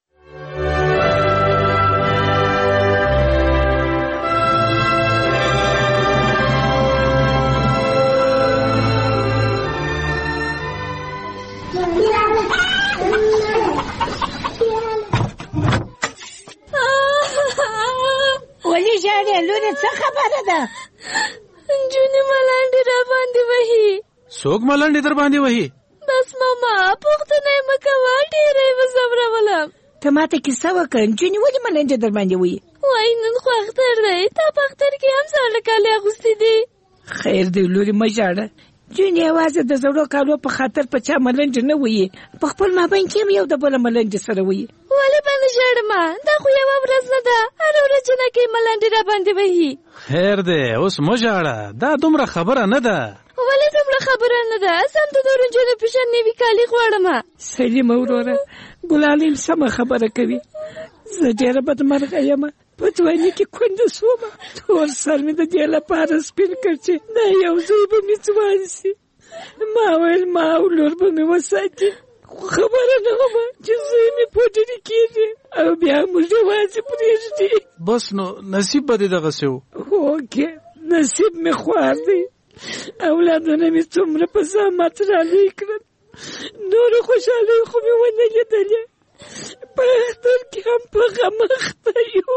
ولې ژاړې لورې څه خبره ده؟ نجونې ملنډې را باندې وهي. څوک ملنډې در باندې وهي؟ بس ماما پوښتنه یې مه کوه ډېره یې وځورولم. ته ماته کیسه وکړه نجونې ولې ملنډې در باندې وهي؟ وایي نن خو اختر دی تا په اختر کې هم زاړه کالي اغوستي دي. خیر دی لورې مه ژاړه جونې یوازې د زړو کالو په خاطر په چا ملنډې نه وهي په خپل مابین کې هم یو د بله ملنډې سره وهي. ولې به نه ژاړم دا خو یوه ورځ نه ده هره ورځ جنکۍ ملنډې را باندې وهي. خیر دی اوس مه ژاړه دا دومره خبره نه ده. ولې دومره خبره نه ده زه هم د نورو نجونو په شان نوي کالي غواړم. سلیمه وروره ګلالۍ سمه خبره کوي زه ډېره بدمرغه یم په ځواني کې کونډه شومه ټول سر مې د دې لپاره سپین کړ چې دا یو زوی به مې ځوان شي. ما ویل ما او لور به مې وساتي خو خبره نه ومه چې زوی مې پوډري کېږي او بیا موږ یوازې پرېږدي. بس نو نصیب به دې دغسې و. هوکې نصیب مې خوار دی اولادونه مې څومره په زحمت رالوی کړل نورو خوشحالۍ خو مې ونه لیدلې په اختر کې هم په غم اخته یو.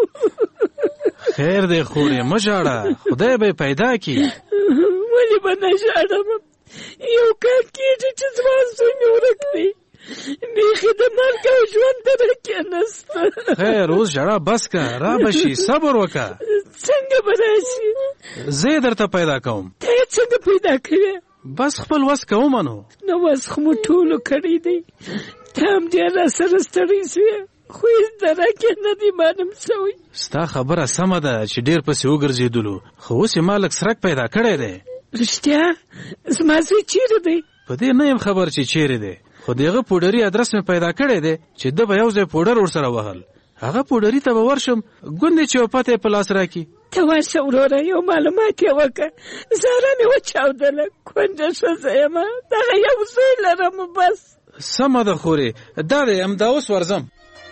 خیر دی خورې مه ژاړه خدای به یې پیدا کړي. ولې به نه ژاړم یو کال کېږي چې ځوان زوی مې ورک دی بیخي د مرګ او ژوند ته راکېناسته. خیر اوس ژړا بس که را به شي صبر وکړه. څنګه به راشي زه یې درته پیدا کوم. ته یې څنګه پیدا کوې؟ بس خپل وس کومه نو. نو وس خو مو ټولو کړی دی ته هم ډېر راسره ستړی شوې خو هېڅ درک یې نه دی معلوم شوی. ستا خبره سمه ده چې ډېر پسې وګرځېدلو خو اوس یې ما لږ سرک پیدا کړی دی. رښتیا زما زوی چیرې دی؟ په دې نه یم خبر چې چیرې دی خو د هغه پوډري ادرس مې پیدا کړی دی چې ده به یو ځای پوډر ورسره وهل هغه پوډري ته به ورشم ګوندې چې یو پته یې په لاس راکړي. ته ورشه وروره یو معلومات یې وکړه زهره مې وچاودله کونډه ښځه یمه دغه یو زوی لرم بس. سمه ده خورې دا دی همدا اوس ورځم.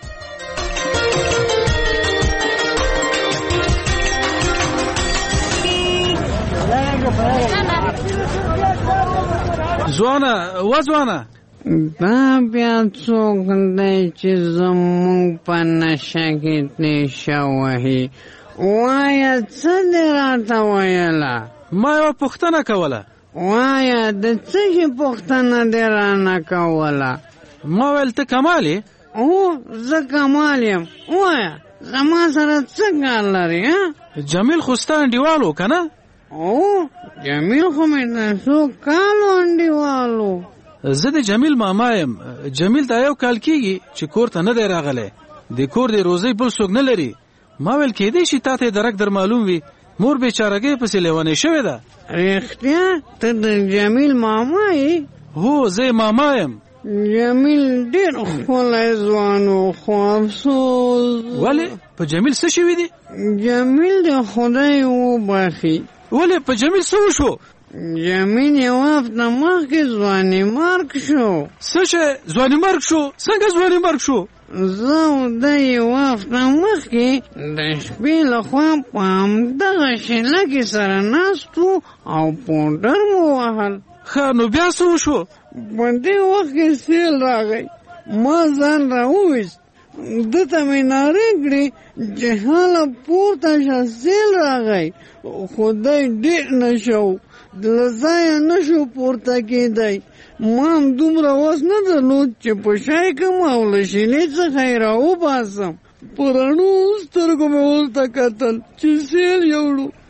ځوانه و ځوانه دا بیا څوک دی چې زموږ په نشه کې نیشه وهي وایا څه دې راته ویله؟ ما یوه پوښتنه کوله. وایا د څه شي پوښتنه دې رانه کوله؟ ما ویل ته کمال یې؟ هو زه کمال یم. وایا زما سره څه کار لري؟ جمیل خو ستا انډیوال و که نه؟ او جمیل خو مې د څو کالو انډیوال و. زه د جمیل ماما یم. جمیل دا یو کال کېږي چې کور ته نه دی راغلی. د کور د روزۍ بل څوک نه لري. ما ویل کېدی شي تا ته یې درک در معلوم وي. مور بیچارګۍ پسې لیونۍ شوې ده. رښتیا ته د جمیل ماما یې؟ هو زه یې ماما یم. جمیل ډېر ښکلی ځوان و خو افسوس. ولې په جمیل څه شوي دي؟ جمیل د خدای وبخي. ولې په جمیل څه وشو؟ جمیل یوه هفته مخکې ځواني مرګ شو. څه شی ځواني مرګ شو؟ څنګه ځواني مرګ شو؟ زه او ده یوه هفته مخکې د شپې لخوا په همدغه شیله کې سره ناست وو او پوډر مو وهل. ښه نو بیا څه وشو؟ په دې وخت کې سیل راغی. ما ځان راوویست. ده ته مې نارې کړې چې هله پورته شه سیل راغی. خو دی ډېر نشه و. له ځایه نه شو پورته کېدی. ما هم دومره وس نه درلود چې په شای کم او له شینې څخه یې راوباسم. په رڼو سترګو مې ورته کتل چې سیل یوړو.